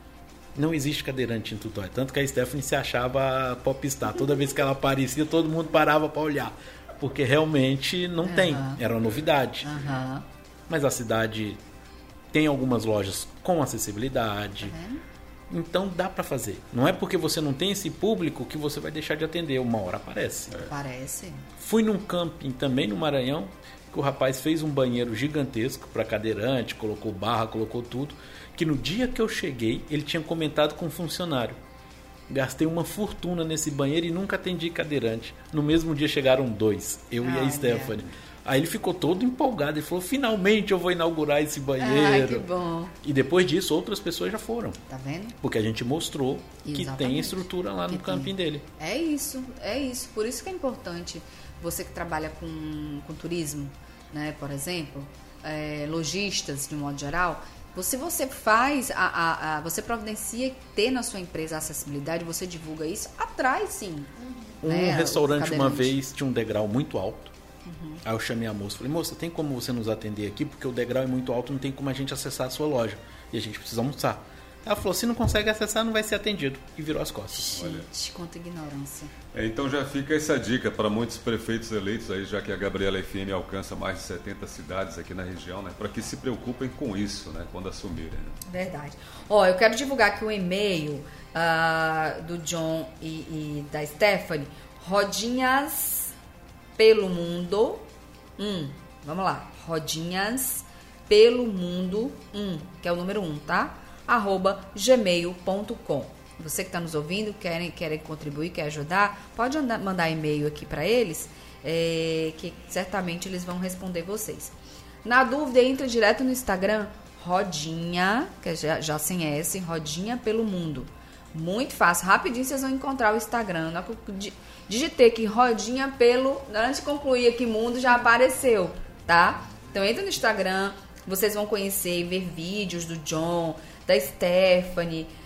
Não existe cadeirante em Tutóia. Tanto que a Stephanie se achava popstar. Toda vez que ela aparecia, todo mundo parava para olhar. Porque realmente não Aham. tem. Era uma novidade. Aham. Mas a cidade tem algumas lojas com acessibilidade. Tá vendo? Então dá para fazer. Não é porque você não tem esse público que você vai deixar de atender. Uma hora aparece. Parece. Fui num camping também no Maranhão, que o rapaz fez um banheiro gigantesco para cadeirante, colocou barra, colocou tudo, que no dia que eu cheguei, ele tinha comentado com um funcionário. Gastei uma fortuna nesse banheiro e nunca atendi cadeirante. No mesmo dia chegaram dois, eu e a Olha. Stephanie. Aí ele ficou todo empolgado e falou, finalmente eu vou inaugurar esse Ai, banheiro. que bom. E depois disso, outras pessoas já foram. Tá vendo? Porque a gente mostrou que Exatamente. tem estrutura lá Que no tem. camping dele. É isso, é isso. Por isso que é importante você que trabalha com, com turismo, né, por exemplo, é, lojistas de um modo geral, se você faz, a, a, a, você providencia ter na sua empresa a acessibilidade, você divulga isso, atrai sim. Um né, o restaurante uma cadeirante. vez tinha um degrau muito alto. Uhum. Aí eu chamei a moça, falei, moça, tem como você nos atender aqui? Porque o degrau é muito alto, não tem como a gente acessar a sua loja. E a gente precisa almoçar. Ela falou, se não consegue acessar, não vai ser atendido. E virou as costas. Gente, quanta ignorância. É, então já fica essa dica para muitos prefeitos eleitos aí, já que a Gabriela F M alcança mais de setenta cidades aqui na região, né? Para que se preocupem com isso, né? Quando assumirem. Né? Verdade. Ó, eu quero divulgar aqui o e-mail uh, do John e, e da Stephanie. Rodinhas pelo mundo. Um. Vamos lá. Rodinhas pelo mundo. Um. Que é o número um, tá? Arroba gmail ponto com. Você que está nos ouvindo, querem, querem contribuir, quer ajudar, pode andar, mandar e-mail aqui para eles, é, que certamente eles vão responder vocês. Na dúvida, entra direto no Instagram, Rodinha, que é já, já sem S, Rodinha pelo Mundo. Muito fácil, rapidinho vocês vão encontrar o Instagram. Na hora que eu digitei aqui Rodinha pelo, antes de concluir aqui Mundo, já apareceu, tá? Então entra no Instagram, vocês vão conhecer e ver vídeos do John, da Stephanie,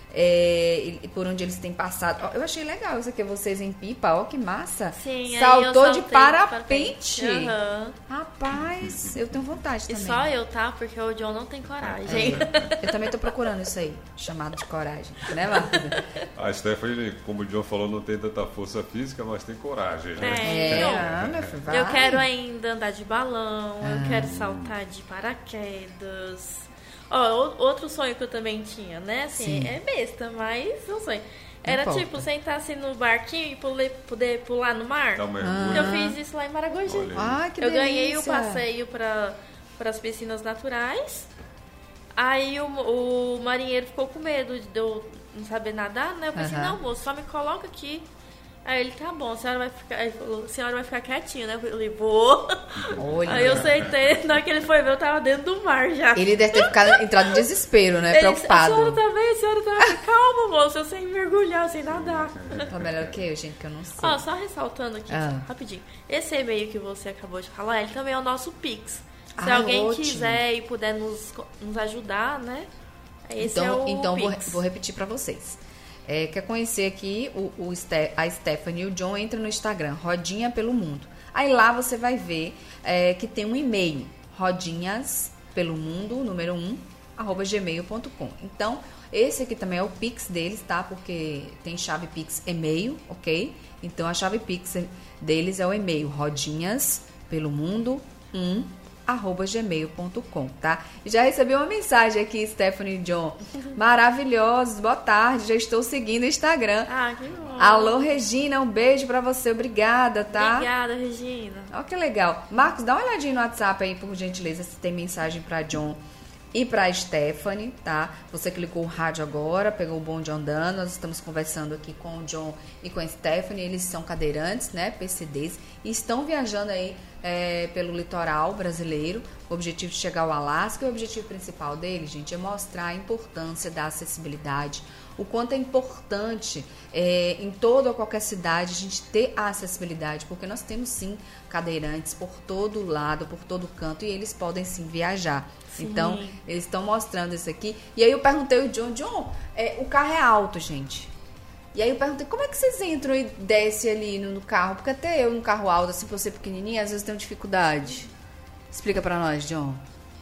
é, por onde eles têm passado. Ó, eu achei legal isso aqui, vocês em Pipa, ó que massa. Sim, saltou aí eu de saltei parapente. Uhum. Rapaz, eu tenho vontade E também. só eu, tá? Porque o John não tem coragem. É, eu também tô procurando isso aí, chamado de coragem, né, Marcos? A Stephanie, como o John falou, não tem tanta força física, mas tem coragem, né? É, É, eu- ah, meu filho, vai. Eu quero ainda andar de balão, Ah. eu quero saltar de paraquedas. Ó, o- outro sonho que eu também tinha, né? Assim, Sim. é besta, mas é um sonho. Era importa. tipo, sentar assim no barquinho e pule- poder pular no mar. Dá um mergulho. Ah. Eu fiz isso lá em Maragogi. Olha aí. Ai, que Eu ganhei o delícia. passeio para as piscinas naturais. Aí o, o marinheiro ficou com medo de eu não saber nadar, né? Eu pensei, Aham. não, moço, só me coloca aqui. Aí ele, tá bom, a senhora vai ficar. Ele falou, a senhora vai ficar quietinha, né? Eu falei, vou. Olha. Aí eu sentei, na hora que ele foi ver, eu tava dentro do mar já. Ele deve ter ficado, entrado em desespero, né? Ele, Preocupado. a senhora tá bem, a senhora tá bem. Calma, moço, eu sei mergulhar, eu sei nadar. Tá melhor que eu, gente, que eu não sei. Ó, só ressaltando aqui, Ah. rapidinho. Esse e-mail que você acabou de falar, ele também é o nosso Pix. Se Ah, alguém ótimo. quiser e puder nos, nos ajudar, né? Esse então, é o então vou, Pix. vou repetir pra vocês. É, quer conhecer aqui o, o Ste- a Stephanie e o John, entra no Instagram, Rodinha pelo Mundo. Aí lá você vai ver é, que tem um e-mail, rodinhas pelo mundo, número um, arroba gmail ponto com. Então, esse aqui também é o Pix deles, tá? Porque tem chave Pix e-mail, ok? Então, a chave Pix deles é o e-mail, rodinhas pelo mundo um, arroba gmail ponto com, tá? Já recebi uma mensagem aqui, Stephanie e John. Maravilhosos, boa tarde, já estou seguindo o Instagram. Ah, que bom. Alô, Regina, um beijo pra você, obrigada, tá? Obrigada, Regina. Olha que legal. Marcos, dá uma olhadinha no WhatsApp aí, por gentileza, se tem mensagem pra John e pra Stephanie, tá? Você clicou o rádio agora, pegou o bonde andando, nós estamos conversando aqui com o John e com a Stephanie, eles são cadeirantes, né, P C Ds, e estão viajando aí é, pelo litoral brasileiro, o objetivo de chegar ao Alasca, e o objetivo principal deles, gente, é mostrar a importância da acessibilidade, o quanto é importante é, em toda ou qualquer cidade a gente ter a acessibilidade, porque nós temos sim cadeirantes por todo lado, por todo canto, e eles podem sim viajar. Sim. Então, eles estão mostrando isso aqui. E aí eu perguntei ao John, John, é, o carro é alto, gente. E aí eu perguntei, como é que vocês entram e descem ali no, no carro? Porque até eu, num carro alto, assim, por ser pequenininha, às vezes tenho dificuldade. Explica pra nós, John.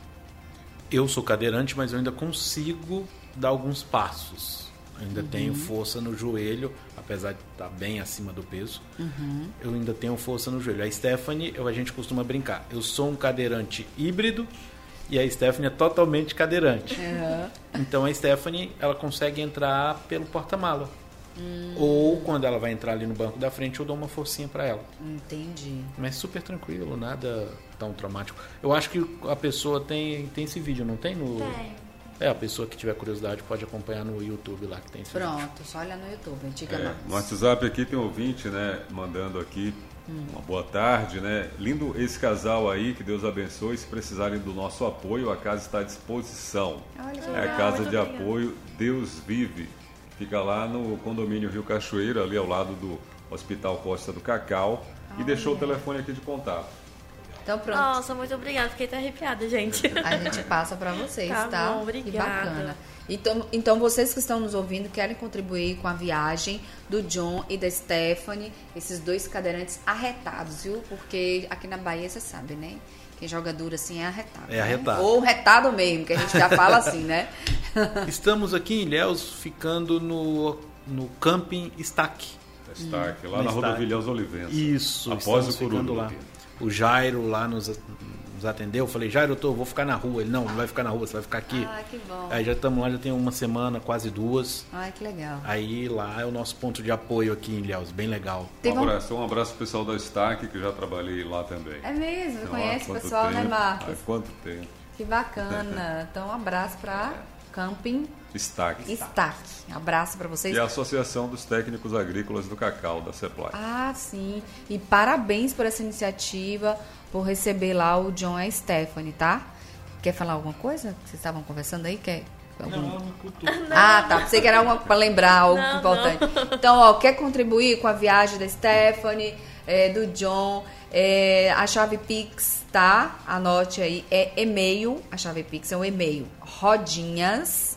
Eu sou cadeirante, mas eu ainda consigo dar alguns passos. Ainda uhum. tenho força no joelho, apesar de estar bem acima do peso. Uhum. Eu ainda tenho força no joelho. A Stephanie, eu, a gente costuma brincar. Eu sou um cadeirante híbrido e a Stephanie é totalmente cadeirante. Uhum. Então a Stephanie, ela consegue entrar pelo porta-mala. Hum. Ou quando ela vai entrar ali no banco da frente, eu dou uma forcinha para ela. Entendi. Mas super tranquilo, nada tão traumático. Eu acho que a pessoa tem, tem esse vídeo, não tem? No... Tem. É, a pessoa que tiver curiosidade pode acompanhar no YouTube lá que tem esse Pronto, vídeo. só olha no YouTube, antiga É, mais. no WhatsApp aqui tem um ouvinte, né, mandando aqui hum. uma boa tarde, né? Lindo esse casal aí, que Deus abençoe. Se precisarem do nosso apoio, a casa está à disposição. Olha que É a legal, casa muito de obrigada. apoio Deus Vive. Fica lá no condomínio Rio Cachoeira, ali ao lado do Hospital Costa do Cacau. E deixou o telefone aqui de contato. Então pronto. Nossa, muito obrigada. Fiquei até arrepiada, gente. A gente passa pra vocês, Tá tá? bom, Que obrigada. bacana. Então, então, vocês que estão nos ouvindo, querem contribuir com a viagem do John e da Stephanie, esses dois cadeirantes arretados, viu? Porque aqui na Bahia, você sabe, né? Quem joga duro assim é arretado. É arretado. Né? Ou retado mesmo, que a gente já fala assim, né? Estamos aqui em Ilhéus, ficando no, no Camping Estaque. Destaque, lá No na Estaque. rodovia Os Olivenças. Isso, Após estamos o ficando Cururu. lá. O Jairo lá nos, nos atendeu. Eu falei, Jairo, eu tô, vou ficar na rua. Ele, não, não vai ficar na rua, você vai ficar aqui. Ah, que bom. Aí já estamos lá, já tem uma semana, quase duas. Ai, que legal. Aí lá é o nosso ponto de apoio aqui em Ilhéus, bem legal. Teve Um um- abraço, um abraço pro pessoal da Stack, que já trabalhei lá também. É mesmo, Então, conhece há o quanto pessoal, né, tempo? Marcos? Há quanto tempo? Que bacana. Então, um abraço pra Camping Stack. Stack. Abraço pra vocês. E a Associação dos Técnicos Agrícolas do Cacau, da CEPLAC. Ah, sim. E parabéns por essa iniciativa, por receber lá o John e a Stephanie, tá? Quer falar alguma coisa? Vocês estavam conversando aí? Quer algum... Ah, tá. Pensei que era algo para lembrar, algo Não, importante. Então, ó, quer contribuir com a viagem da Stephanie, é, do John, é, a chave Pix, tá? Anote aí, é e-mail, a chave Pix é um e-mail, rodinhas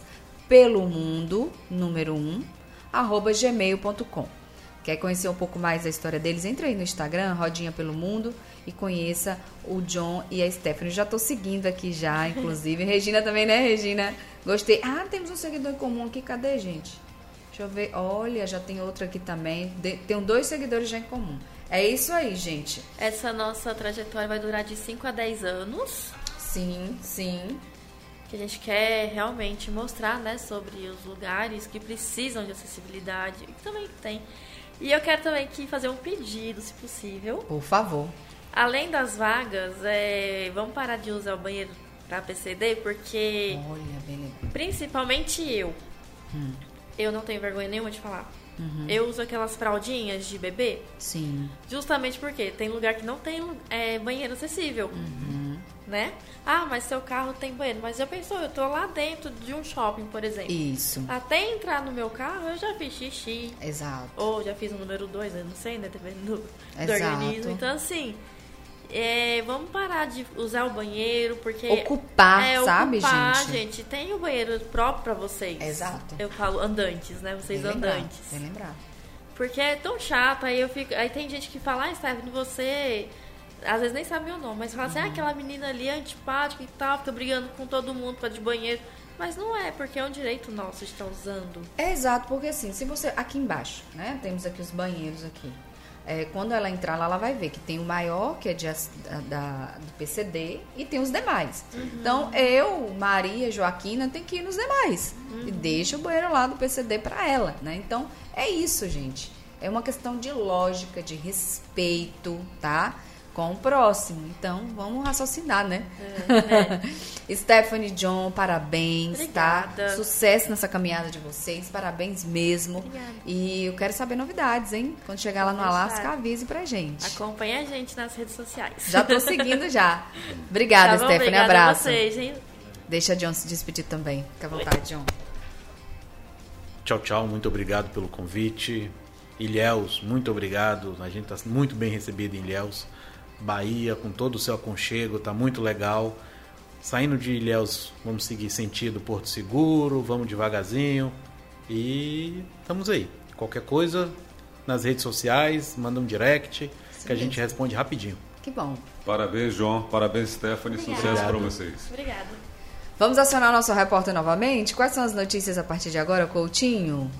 pelo mundo, número um, arroba gmail ponto com. Quer conhecer um pouco mais da história deles? Entra aí no Instagram, Rodinha Pelo Mundo, e conheça o John e a Stephanie. Já tô seguindo aqui já, inclusive. Regina também, né, Regina? Gostei. Ah, temos um seguidor em comum aqui. Cadê, gente? Deixa eu ver. Olha, já tem outro aqui também. De... Tem dois seguidores já em comum. É isso aí, gente. Essa nossa trajetória vai durar de cinco a dez anos. Sim, sim. Que a gente quer realmente mostrar, né, sobre os lugares que precisam de acessibilidade. E que também tem. E eu quero também aqui fazer um pedido, se possível. Por favor. Além das vagas, é, vamos parar de usar o banheiro para P C D, porque Olha, bem legal. Principalmente eu. Hum. Eu não tenho vergonha nenhuma de falar. Uhum. Eu uso aquelas fraldinhas de bebê. Sim. Justamente porque tem lugar que não tem é, banheiro acessível. Uhum. Né? Ah, mas seu carro tem banheiro. Mas já pensou, eu tô lá dentro de um shopping, por exemplo. Isso. Até entrar no meu carro, eu já fiz xixi. Exato. Ou já fiz o número dois, eu não sei, né? Dependendo do, do Exato. organismo. Então, assim, é, vamos parar de usar o banheiro, porque... Ocupar, é, sabe, ocupar, gente? gente? Tem o banheiro próprio pra vocês. Exato. Eu falo andantes, né? Vocês Bem lembrado, andantes. bem lembrado. Porque é tão chato, aí eu fico... Aí tem gente que fala, ah, Stephanie, você... Às vezes nem sabe meu nome, mas fala assim, ah, aquela menina ali é antipática e tal, fica brigando com todo mundo por causa de banheiro. Mas não é, porque é um direito nosso estar usando. É exato, porque assim, se você... Aqui embaixo, né? Temos aqui os banheiros aqui. É, quando ela entrar lá, ela vai ver que tem o maior, que é de, da, da, do P C D, e tem os demais. Uhum. Então, eu, Maria, Joaquina, tem que ir nos demais. Uhum. E deixa o banheiro lá do P C D pra ela, né? Então, é isso, gente. É uma questão de lógica, de respeito, tá? Com o próximo. Então, vamos raciocinar, né? É, é. Stephanie, John, parabéns, Obrigada. Tá? Sucesso nessa caminhada de vocês, parabéns mesmo. Obrigada. E eu quero saber novidades, hein? Quando chegar lá no Alasca, avise pra gente. Acompanhe a gente nas redes sociais. Já tô seguindo já. Obrigada, tá bom, Stephanie, obrigada abraço. A vocês, hein? Deixa a John se despedir também. Fica à vontade, John. Tchau, tchau. Muito obrigado pelo convite. Ilhéus, muito obrigado. A gente está muito bem recebido em Ilhéus. Bahia, com todo o seu aconchego, tá muito legal. Saindo de Ilhéus, vamos seguir sentido Porto Seguro, vamos devagarzinho e estamos aí. Qualquer coisa, nas redes sociais, manda um direct. Sim, que a gente responde rapidinho. Que bom. Parabéns, João. Parabéns, Stephanie. Obrigada. Sucesso para vocês. Obrigada. Vamos acionar o nosso repórter novamente? Quais são as notícias a partir de agora, Coutinho?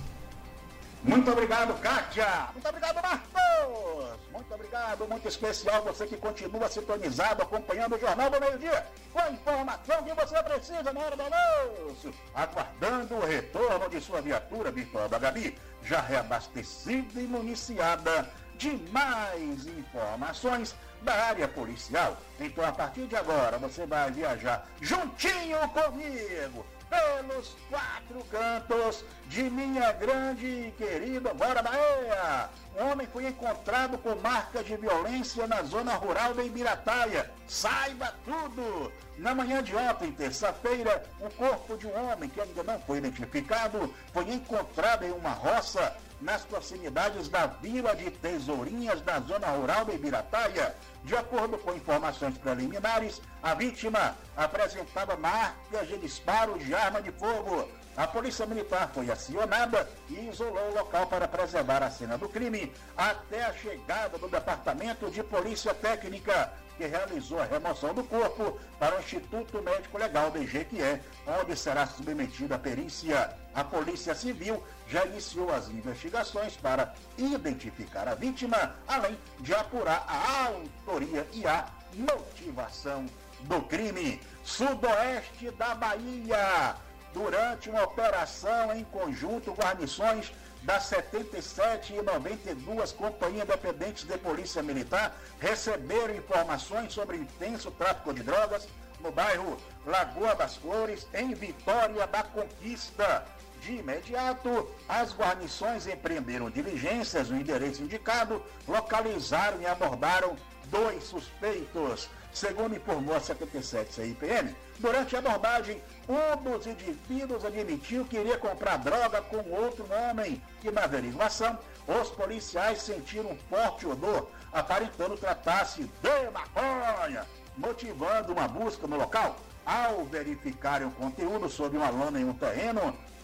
Muito obrigado, Kátia. Muito obrigado, Marcos. Muito obrigado, muito especial você que continua sintonizado, acompanhando o Jornal do Meio-Dia, com a informação que você precisa na hora do almoço, aguardando o retorno de sua viatura virtual da Gabi, já reabastecida e municiada de mais informações da área policial. Então, a partir de agora, você vai viajar juntinho comigo pelos quatro cantos de minha grande e querida Bora Bahia. Um homem foi encontrado com marcas de violência na zona rural de Ibirataia. Saiba tudo! Na manhã de ontem, terça-feira, o corpo de um homem que ainda não foi identificado foi encontrado em uma roça nas proximidades da vila de Tesourinhas, da zona rural de Ibirataia. De acordo com informações preliminares, a vítima apresentava marcas de disparo de arma de fogo. A polícia militar foi acionada e isolou o local para preservar a cena do crime até a chegada do Departamento de Polícia Técnica, que realizou a remoção do corpo para o Instituto Médico Legal de Jequié, onde será submetida a perícia. A Polícia Civil já iniciou as investigações para identificar a vítima, além de apurar a autoria e a motivação do crime. Sudoeste da Bahia. Durante uma operação em conjunto, guarnições das setenta e sete e noventa e duas companhias dependentes de Polícia Militar receberam informações sobre intenso tráfico de drogas no bairro Lagoa das Flores, em Vitória da Conquista. De imediato, as guarnições empreenderam diligências no endereço indicado, localizaram e abordaram dois suspeitos. Segundo informou a setenta e sete C I P M, durante a abordagem, um dos indivíduos admitiu que iria comprar droga com outro homem e, na averiguação, os policiais sentiram um forte odor, aparentando tratar-se de maconha, motivando uma busca no local. Ao verificarem o conteúdo sob uma lona em um terreno,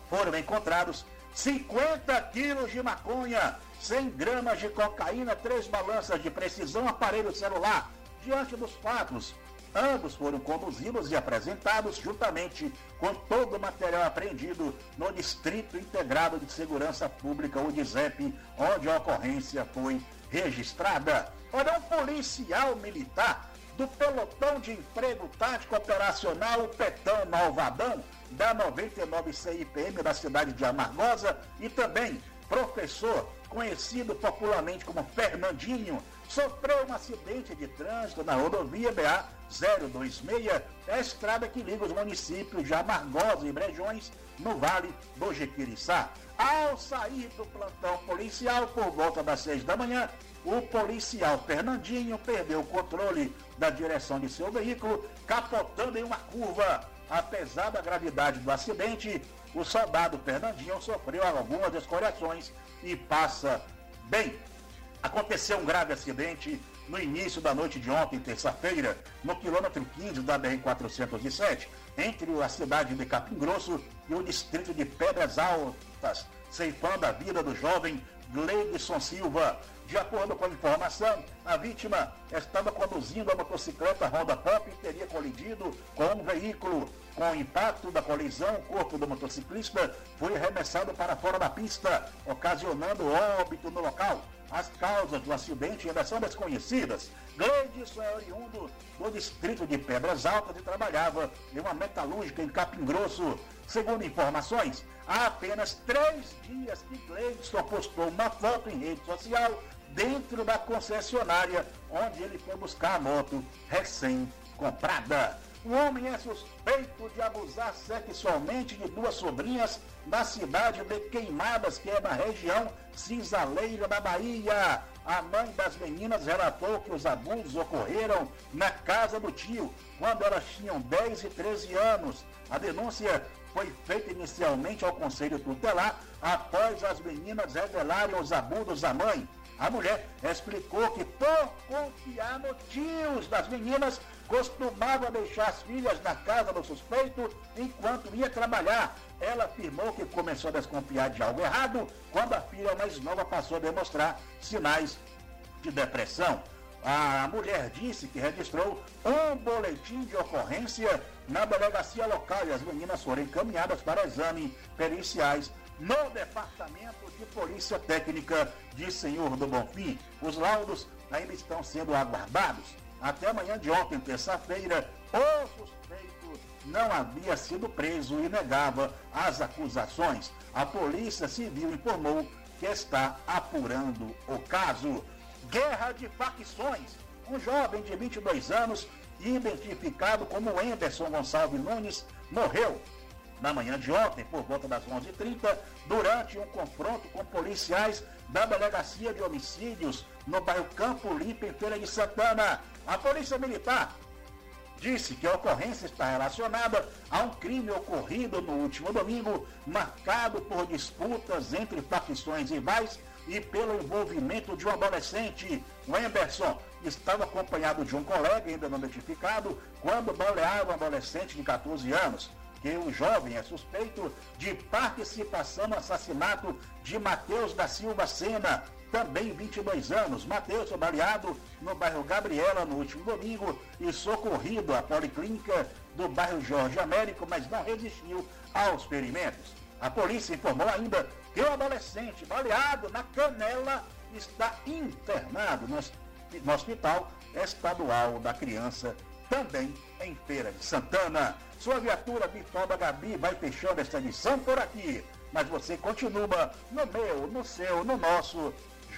foram encontrados cinquenta quilos de maconha, cem gramas de cocaína, três balanças de precisão, aparelho celular. Diante dos fatos, ambos foram conduzidos e apresentados juntamente com todo o material apreendido no Distrito Integrado de Segurança Pública, o DISEP, onde a ocorrência foi registrada. Olha, um policial militar do pelotão de emprego tático operacional, o Petão Malvadão, da noventa e nove C I P M da cidade de Amargosa, e também professor conhecido popularmente como Fernandinho, sofreu um acidente de trânsito na rodovia B A zero dois seis, a estrada que liga os municípios de Amargosa e Brejões, no Vale do Jequiriçá. Ao sair do plantão policial por volta das seis da manhã, o policial Fernandinho perdeu o controle da direção de seu veículo, capotando em uma curva. Apesar da gravidade do acidente, o soldado Fernandinho sofreu algumas escoriações e passa bem. Aconteceu um grave acidente no início da noite de ontem, terça-feira, no quilômetro quinze da B R quatrocentos e sete, entre a cidade de Capim Grosso e o distrito de Pedras Altas, ceifando a vida do jovem Gleidson Silva. De acordo com a informação, a vítima estava conduzindo a motocicleta Honda Pop e teria colidido com um veículo. Com o impacto da colisão, o corpo do motociclista foi arremessado para fora da pista, ocasionando óbito no local. As causas do acidente ainda são desconhecidas. Gleidson é oriundo do distrito de Pedras Altas e trabalhava em uma metalúrgica em Capim Grosso. Segundo informações, há apenas três dias que Gleidson postou uma foto em rede social dentro da concessionária onde ele foi buscar a moto recém-comprada. O homem é suspeito de abusar sexualmente de duas sobrinhas na cidade de Queimadas, que é na região cisaleira da Bahia. A mãe das meninas relatou que os abusos ocorreram na casa do tio, quando elas tinham dez e treze anos. A denúncia foi feita inicialmente ao Conselho Tutelar após as meninas revelarem os abusos à mãe. A mulher explicou que, por confiar no tios das meninas, costumava deixar as filhas na casa do suspeito enquanto ia trabalhar. Ela afirmou que começou a desconfiar de algo errado quando a filha mais nova passou a demonstrar sinais de depressão. A mulher disse que registrou um boletim de ocorrência na delegacia local e as meninas foram encaminhadas para exame periciais no Departamento de Polícia Técnica de Senhor do Bonfim. Os laudos ainda estão sendo aguardados. Até amanhã de ontem, terça-feira, o suspeito não havia sido preso e negava as acusações. A Polícia Civil informou que está apurando o caso. Guerra de facções. Um jovem de vinte e dois anos, identificado como Anderson Gonçalves Nunes, morreu na manhã de ontem, por volta das onze e trinta, durante um confronto com policiais da Delegacia de Homicídios no bairro Campo Limpo, em Feira de Santana. A Polícia Militar disse que a ocorrência está relacionada a um crime ocorrido no último domingo, marcado por disputas entre facções rivais e pelo envolvimento de um adolescente. O Anderson estava acompanhado de um colega ainda não identificado quando baleava um adolescente de catorze anos. Que o jovem é suspeito de participação no assassinato de Matheus da Silva Sena, também vinte e dois anos. Matheus foi baleado no bairro Gabriela no último domingo e socorrido à policlínica do bairro Jorge Américo, mas não resistiu aos ferimentos. A polícia informou ainda que o adolescente baleado na canela está internado no Hospital Estadual da Criança, também em Feira de Santana. Sua viatura Bitoba Gabi vai fechando esta edição por aqui, mas você continua no meu, no seu, no nosso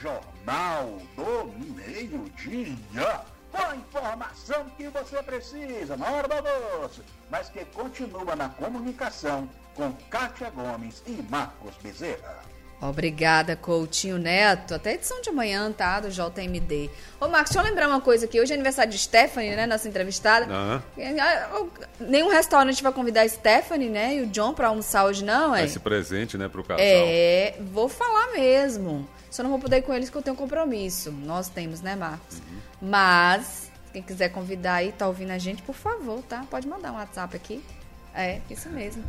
Jornal do Meio-Dia, com a informação que você precisa na hora do almoço, mas que continua na comunicação com Kátia Gomes e Marcos Bezerra. Obrigada, Coutinho Neto. Até a edição de amanhã, tá? Do J M D. Ô, Marcos, deixa eu lembrar uma coisa aqui. Hoje é aniversário de Stephanie, né? Nossa entrevistada. Uhum. Nenhum restaurante vai convidar a Stephanie, né? E o John pra almoçar hoje, não, é? Esse presente, né, pro casal. É, vou falar mesmo. Só não vou poder ir com eles porque eu tenho compromisso. Nós temos, né, Marcos? Uhum. Mas, quem quiser convidar aí, tá ouvindo a gente, por favor, tá? Pode mandar um WhatsApp aqui. É, isso mesmo.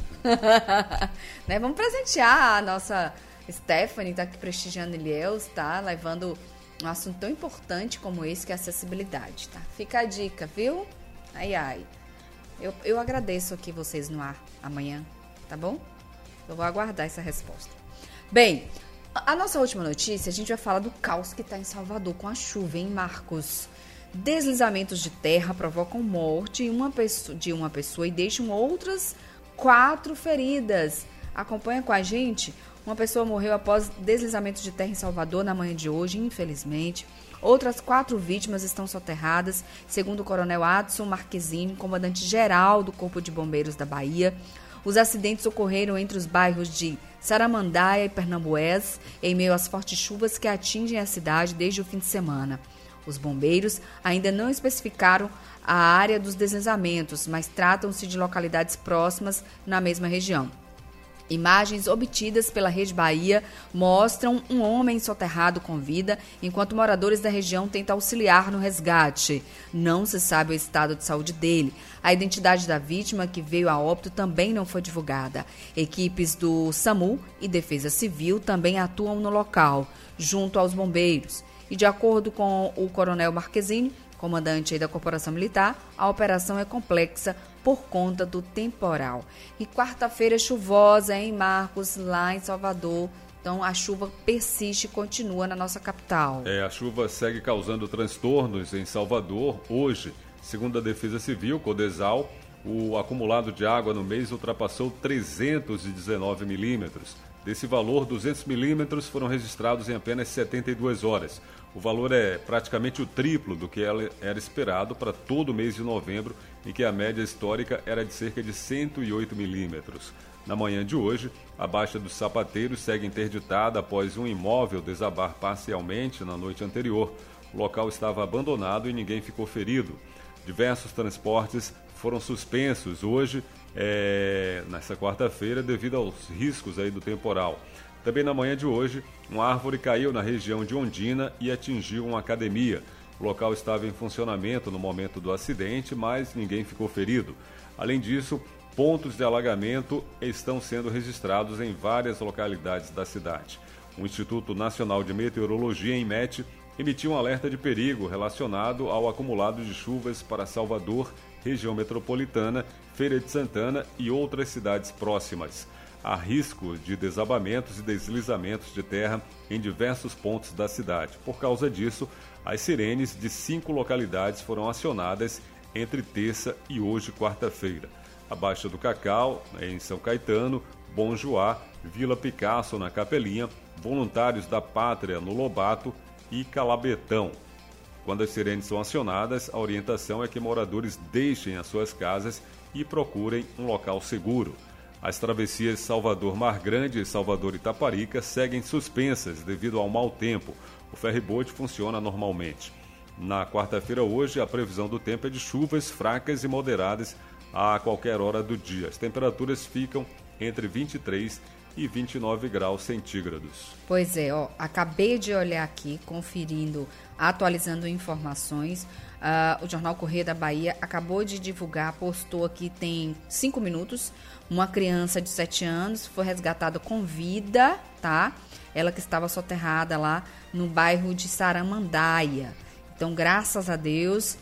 Né? Vamos presentear a nossa Stephanie, tá aqui prestigiando Ilhéus, tá? Levando um assunto tão importante como esse, que é a acessibilidade, tá? Fica a dica, viu? Ai, ai. Eu, eu agradeço aqui vocês no ar amanhã, tá bom? Eu vou aguardar essa resposta. Bem, a nossa última notícia, a gente vai falar do caos que está em Salvador com a chuva, hein, Marcos? Deslizamentos de terra provocam morte de uma pessoa, de uma pessoa e deixam outras quatro feridas. Acompanha com a gente. Uma pessoa morreu após deslizamentos de terra em Salvador na manhã de hoje, infelizmente. Outras quatro vítimas estão soterradas, segundo o coronel Adson Marquezine, comandante-geral do Corpo de Bombeiros da Bahia. Os acidentes ocorreram entre os bairros de Saramandaia e Pernambués, em meio às fortes chuvas que atingem a cidade desde o fim de semana. Os bombeiros ainda não especificaram a área dos deslizamentos, mas tratam-se de localidades próximas na mesma região. Imagens obtidas pela Rede Bahia mostram um homem soterrado com vida, enquanto moradores da região tentam auxiliar no resgate. Não se sabe o estado de saúde dele. A identidade da vítima, que veio a óbito, também não foi divulgada. Equipes do SAMU e Defesa Civil também atuam no local, junto aos bombeiros. E de acordo com o coronel Marquezine, comandante aí da Corporação Militar, a operação é complexa por conta do temporal. E quarta-feira chuvosa, hein, Marcos, lá em Salvador. Então a chuva persiste e continua na nossa capital. É, a chuva segue causando transtornos em Salvador. Hoje, segundo a Defesa Civil, Codesal, o acumulado de água no mês ultrapassou trezentos e dezenove milímetros. Desse valor, duzentos milímetros foram registrados em apenas setenta e duas horas. O valor é praticamente o triplo do que era esperado para todo o mês de novembro, em que a média histórica era de cerca de cento e oito milímetros. Na manhã de hoje, a Baixa dos Sapateiros segue interditada após um imóvel desabar parcialmente na noite anterior. O local estava abandonado e ninguém ficou ferido. Diversos transportes foram suspensos hoje, é, nessa quarta-feira, devido aos riscos aí do temporal. Também na manhã de hoje, uma árvore caiu na região de Ondina e atingiu uma academia. O local estava em funcionamento no momento do acidente, mas ninguém ficou ferido. Além disso, pontos de alagamento estão sendo registrados em várias localidades da cidade. O Instituto Nacional de Meteorologia, INMET, emitiu um alerta de perigo relacionado ao acumulado de chuvas para Salvador, região metropolitana, Feira de Santana e outras cidades próximas. Há risco de desabamentos e deslizamentos de terra em diversos pontos da cidade. Por causa disso, as sirenes de cinco localidades foram acionadas entre terça e hoje, quarta-feira. A Baixa do Cacau, em São Caetano, Bom Joá, Vila Picasso, na Capelinha, Voluntários da Pátria, no Lobato e Calabetão. Quando as sirenes são acionadas, a orientação é que moradores deixem as suas casas e procurem um local seguro. As travessias Salvador-Mar Grande e Salvador-Itaparica seguem suspensas devido ao mau tempo. O ferryboat funciona normalmente. Na quarta-feira hoje, a previsão do tempo é de chuvas fracas e moderadas a qualquer hora do dia. As temperaturas ficam entre vinte e três e vinte e nove graus centígrados. Pois é, ó, acabei de olhar aqui, conferindo, atualizando informações. Uh, o Jornal Correio da Bahia acabou de divulgar, postou aqui tem cinco minutos, uma criança de sete anos foi resgatada com vida, tá? Ela que estava soterrada lá no bairro de Saramandaia. Então, graças a Deus,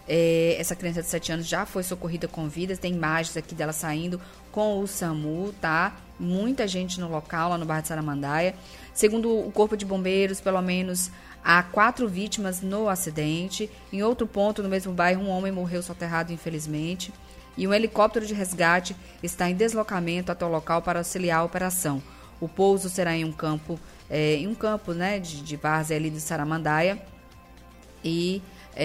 é, essa criança de sete anos já foi socorrida com vida. Tem imagens aqui dela saindo com o SAMU, tá? Muita gente no local, lá no bairro de Saramandaia. Segundo o Corpo de Bombeiros, pelo menos há quatro vítimas no acidente. Em outro ponto, no mesmo bairro, um homem morreu soterrado, infelizmente. E um helicóptero de resgate está em deslocamento até o local para auxiliar a operação. O pouso será em um campo, é, em um campo, né, de, de várzea ali de Saramandaia. E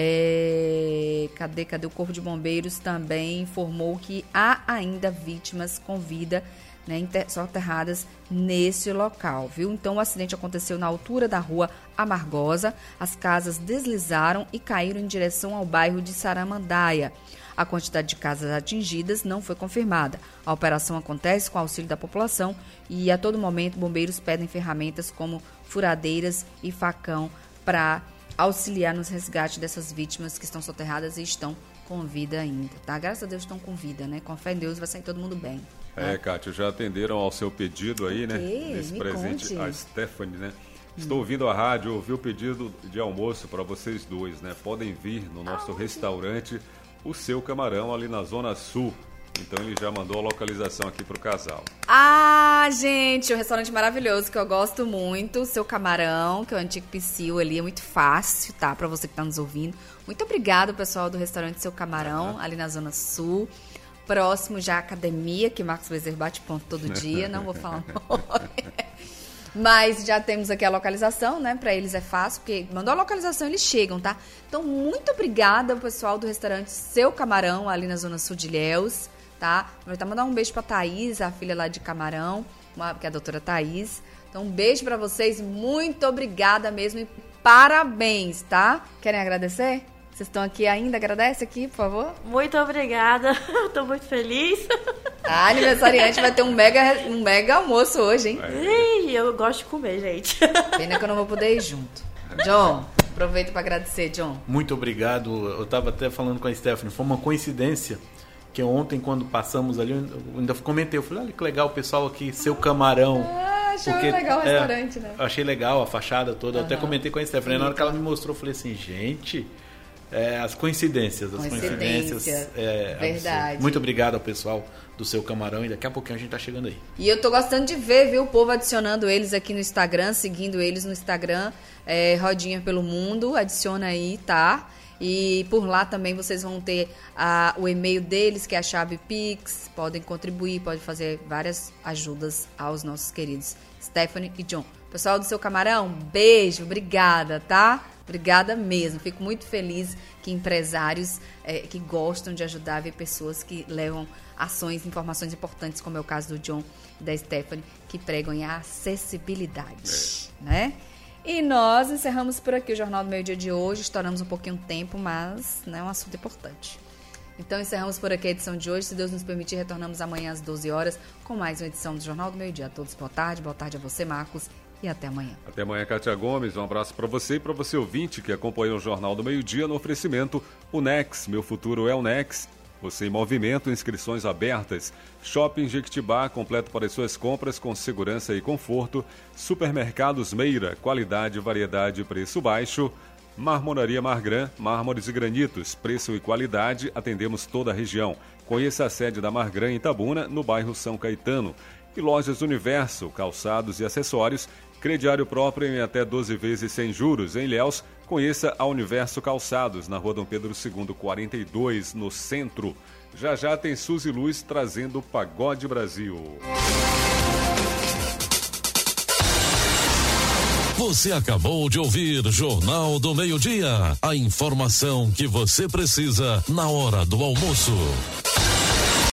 é, cadê, cadê? O Corpo de Bombeiros também informou que há ainda vítimas com vida, né, soterradas nesse local, viu? Então o acidente aconteceu na altura da rua Amargosa. As casas deslizaram e caíram em direção ao bairro de Saramandaia. A quantidade de casas atingidas não foi confirmada. A operação acontece com auxílio da população e a todo momento bombeiros pedem ferramentas como furadeiras e facão para auxiliar nos resgates dessas vítimas que estão soterradas e estão com vida ainda, tá? Graças a Deus estão com vida, né? Com fé em Deus vai sair todo mundo bem. É, né? Kátia, já atenderam ao seu pedido aí, né? quê? Esse Me presente, conte. a Stephanie, né? Estou ouvindo a rádio, ouvi o pedido de almoço para vocês dois, né? Podem vir no nosso restaurante, o Seu Camarão, ali na Zona Sul. Então ele já mandou a localização aqui pro casal. Ah, gente, um restaurante maravilhoso que eu gosto muito, Seu Camarão, que é o antigo Psyu ali, é muito fácil, tá? Pra você que tá nos ouvindo. Muito obrigado, pessoal do restaurante Seu Camarão, ali na Zona Sul. Próximo já a academia, que Marcos Bezerra bate ponto todo dia, não vou falar o nome. Mas já temos aqui a localização, né? Pra eles é fácil, porque mandou a localização, eles chegam, tá? Então, muito obrigada, pessoal do restaurante Seu Camarão, ali na Zona Sul de Ilhéus, tá? Vou mandar um beijo pra Thaís, a filha lá de Camarão, uma, que é a doutora Thaís. Então, um beijo pra vocês, muito obrigada mesmo e parabéns, tá? Querem agradecer? Vocês estão aqui ainda? Agradece aqui, por favor. Muito obrigada, tô muito feliz. A aniversariante vai ter um mega, um mega almoço hoje, hein? Ih, eu gosto de comer, gente. Pena que eu não vou poder ir junto. John, aproveito para agradecer, John. Muito obrigado. Eu estava até falando com a Stephanie, foi uma coincidência que ontem, quando passamos ali, eu ainda comentei, eu falei, olha que legal o pessoal aqui, Seu Camarão. Ah, achou legal o restaurante, é, né? Achei legal a fachada toda, Uhum. eu até comentei com a Stephanie. Na hora que ela me mostrou, eu falei assim, gente... É, as coincidências, as Coincidência, coincidências. É, verdade. absurdo. Muito obrigado ao pessoal do Seu Camarão e daqui a pouquinho a gente tá chegando aí. E eu tô gostando de ver, viu, o povo adicionando eles aqui no Instagram, seguindo eles no Instagram, é, Rodinha pelo Mundo, adiciona aí, tá? E por lá também vocês vão ter a, o e-mail deles, que é a chave Pix, podem contribuir, podem fazer várias ajudas aos nossos queridos Stephanie e John. Pessoal do Seu Camarão, beijo, obrigada, tá? Obrigada mesmo, fico muito feliz que empresários é, que gostam de ajudar, ver pessoas que levam ações, informações importantes, como é o caso do John e da Stephanie, que pregam em acessibilidade, é. né? E nós encerramos por aqui o Jornal do Meio Dia de hoje, estouramos um pouquinho o tempo, mas né, é um assunto importante. Então encerramos por aqui a edição de hoje, se Deus nos permitir, retornamos amanhã às doze horas com mais uma edição do Jornal do Meio Dia. A todos, boa tarde, boa tarde a você, Marcos. E até amanhã. Até amanhã, Kátia Gomes. Um abraço para você e para você ouvinte que acompanhou o Jornal do Meio Dia no oferecimento Unex. Meu futuro é Unex. Você em movimento, inscrições abertas. Shopping Jequitibá, completo para as suas compras com segurança e conforto. Supermercados Meira, qualidade, variedade e preço baixo. Marmoraria Margran, mármores e granitos, preço e qualidade, atendemos toda a região. Conheça a sede da Margran em Itabuna, no bairro São Caetano. E Lojas Universo, calçados e acessórios, crediário próprio em até doze vezes sem juros. Em Ilhéus, conheça a Universo Calçados, na rua Dom Pedro segundo, quarenta e dois, no centro. Já já tem Suzy Luz trazendo o Pagode Brasil. Você acabou de ouvir Jornal do Meio Dia. A informação que você precisa na hora do almoço.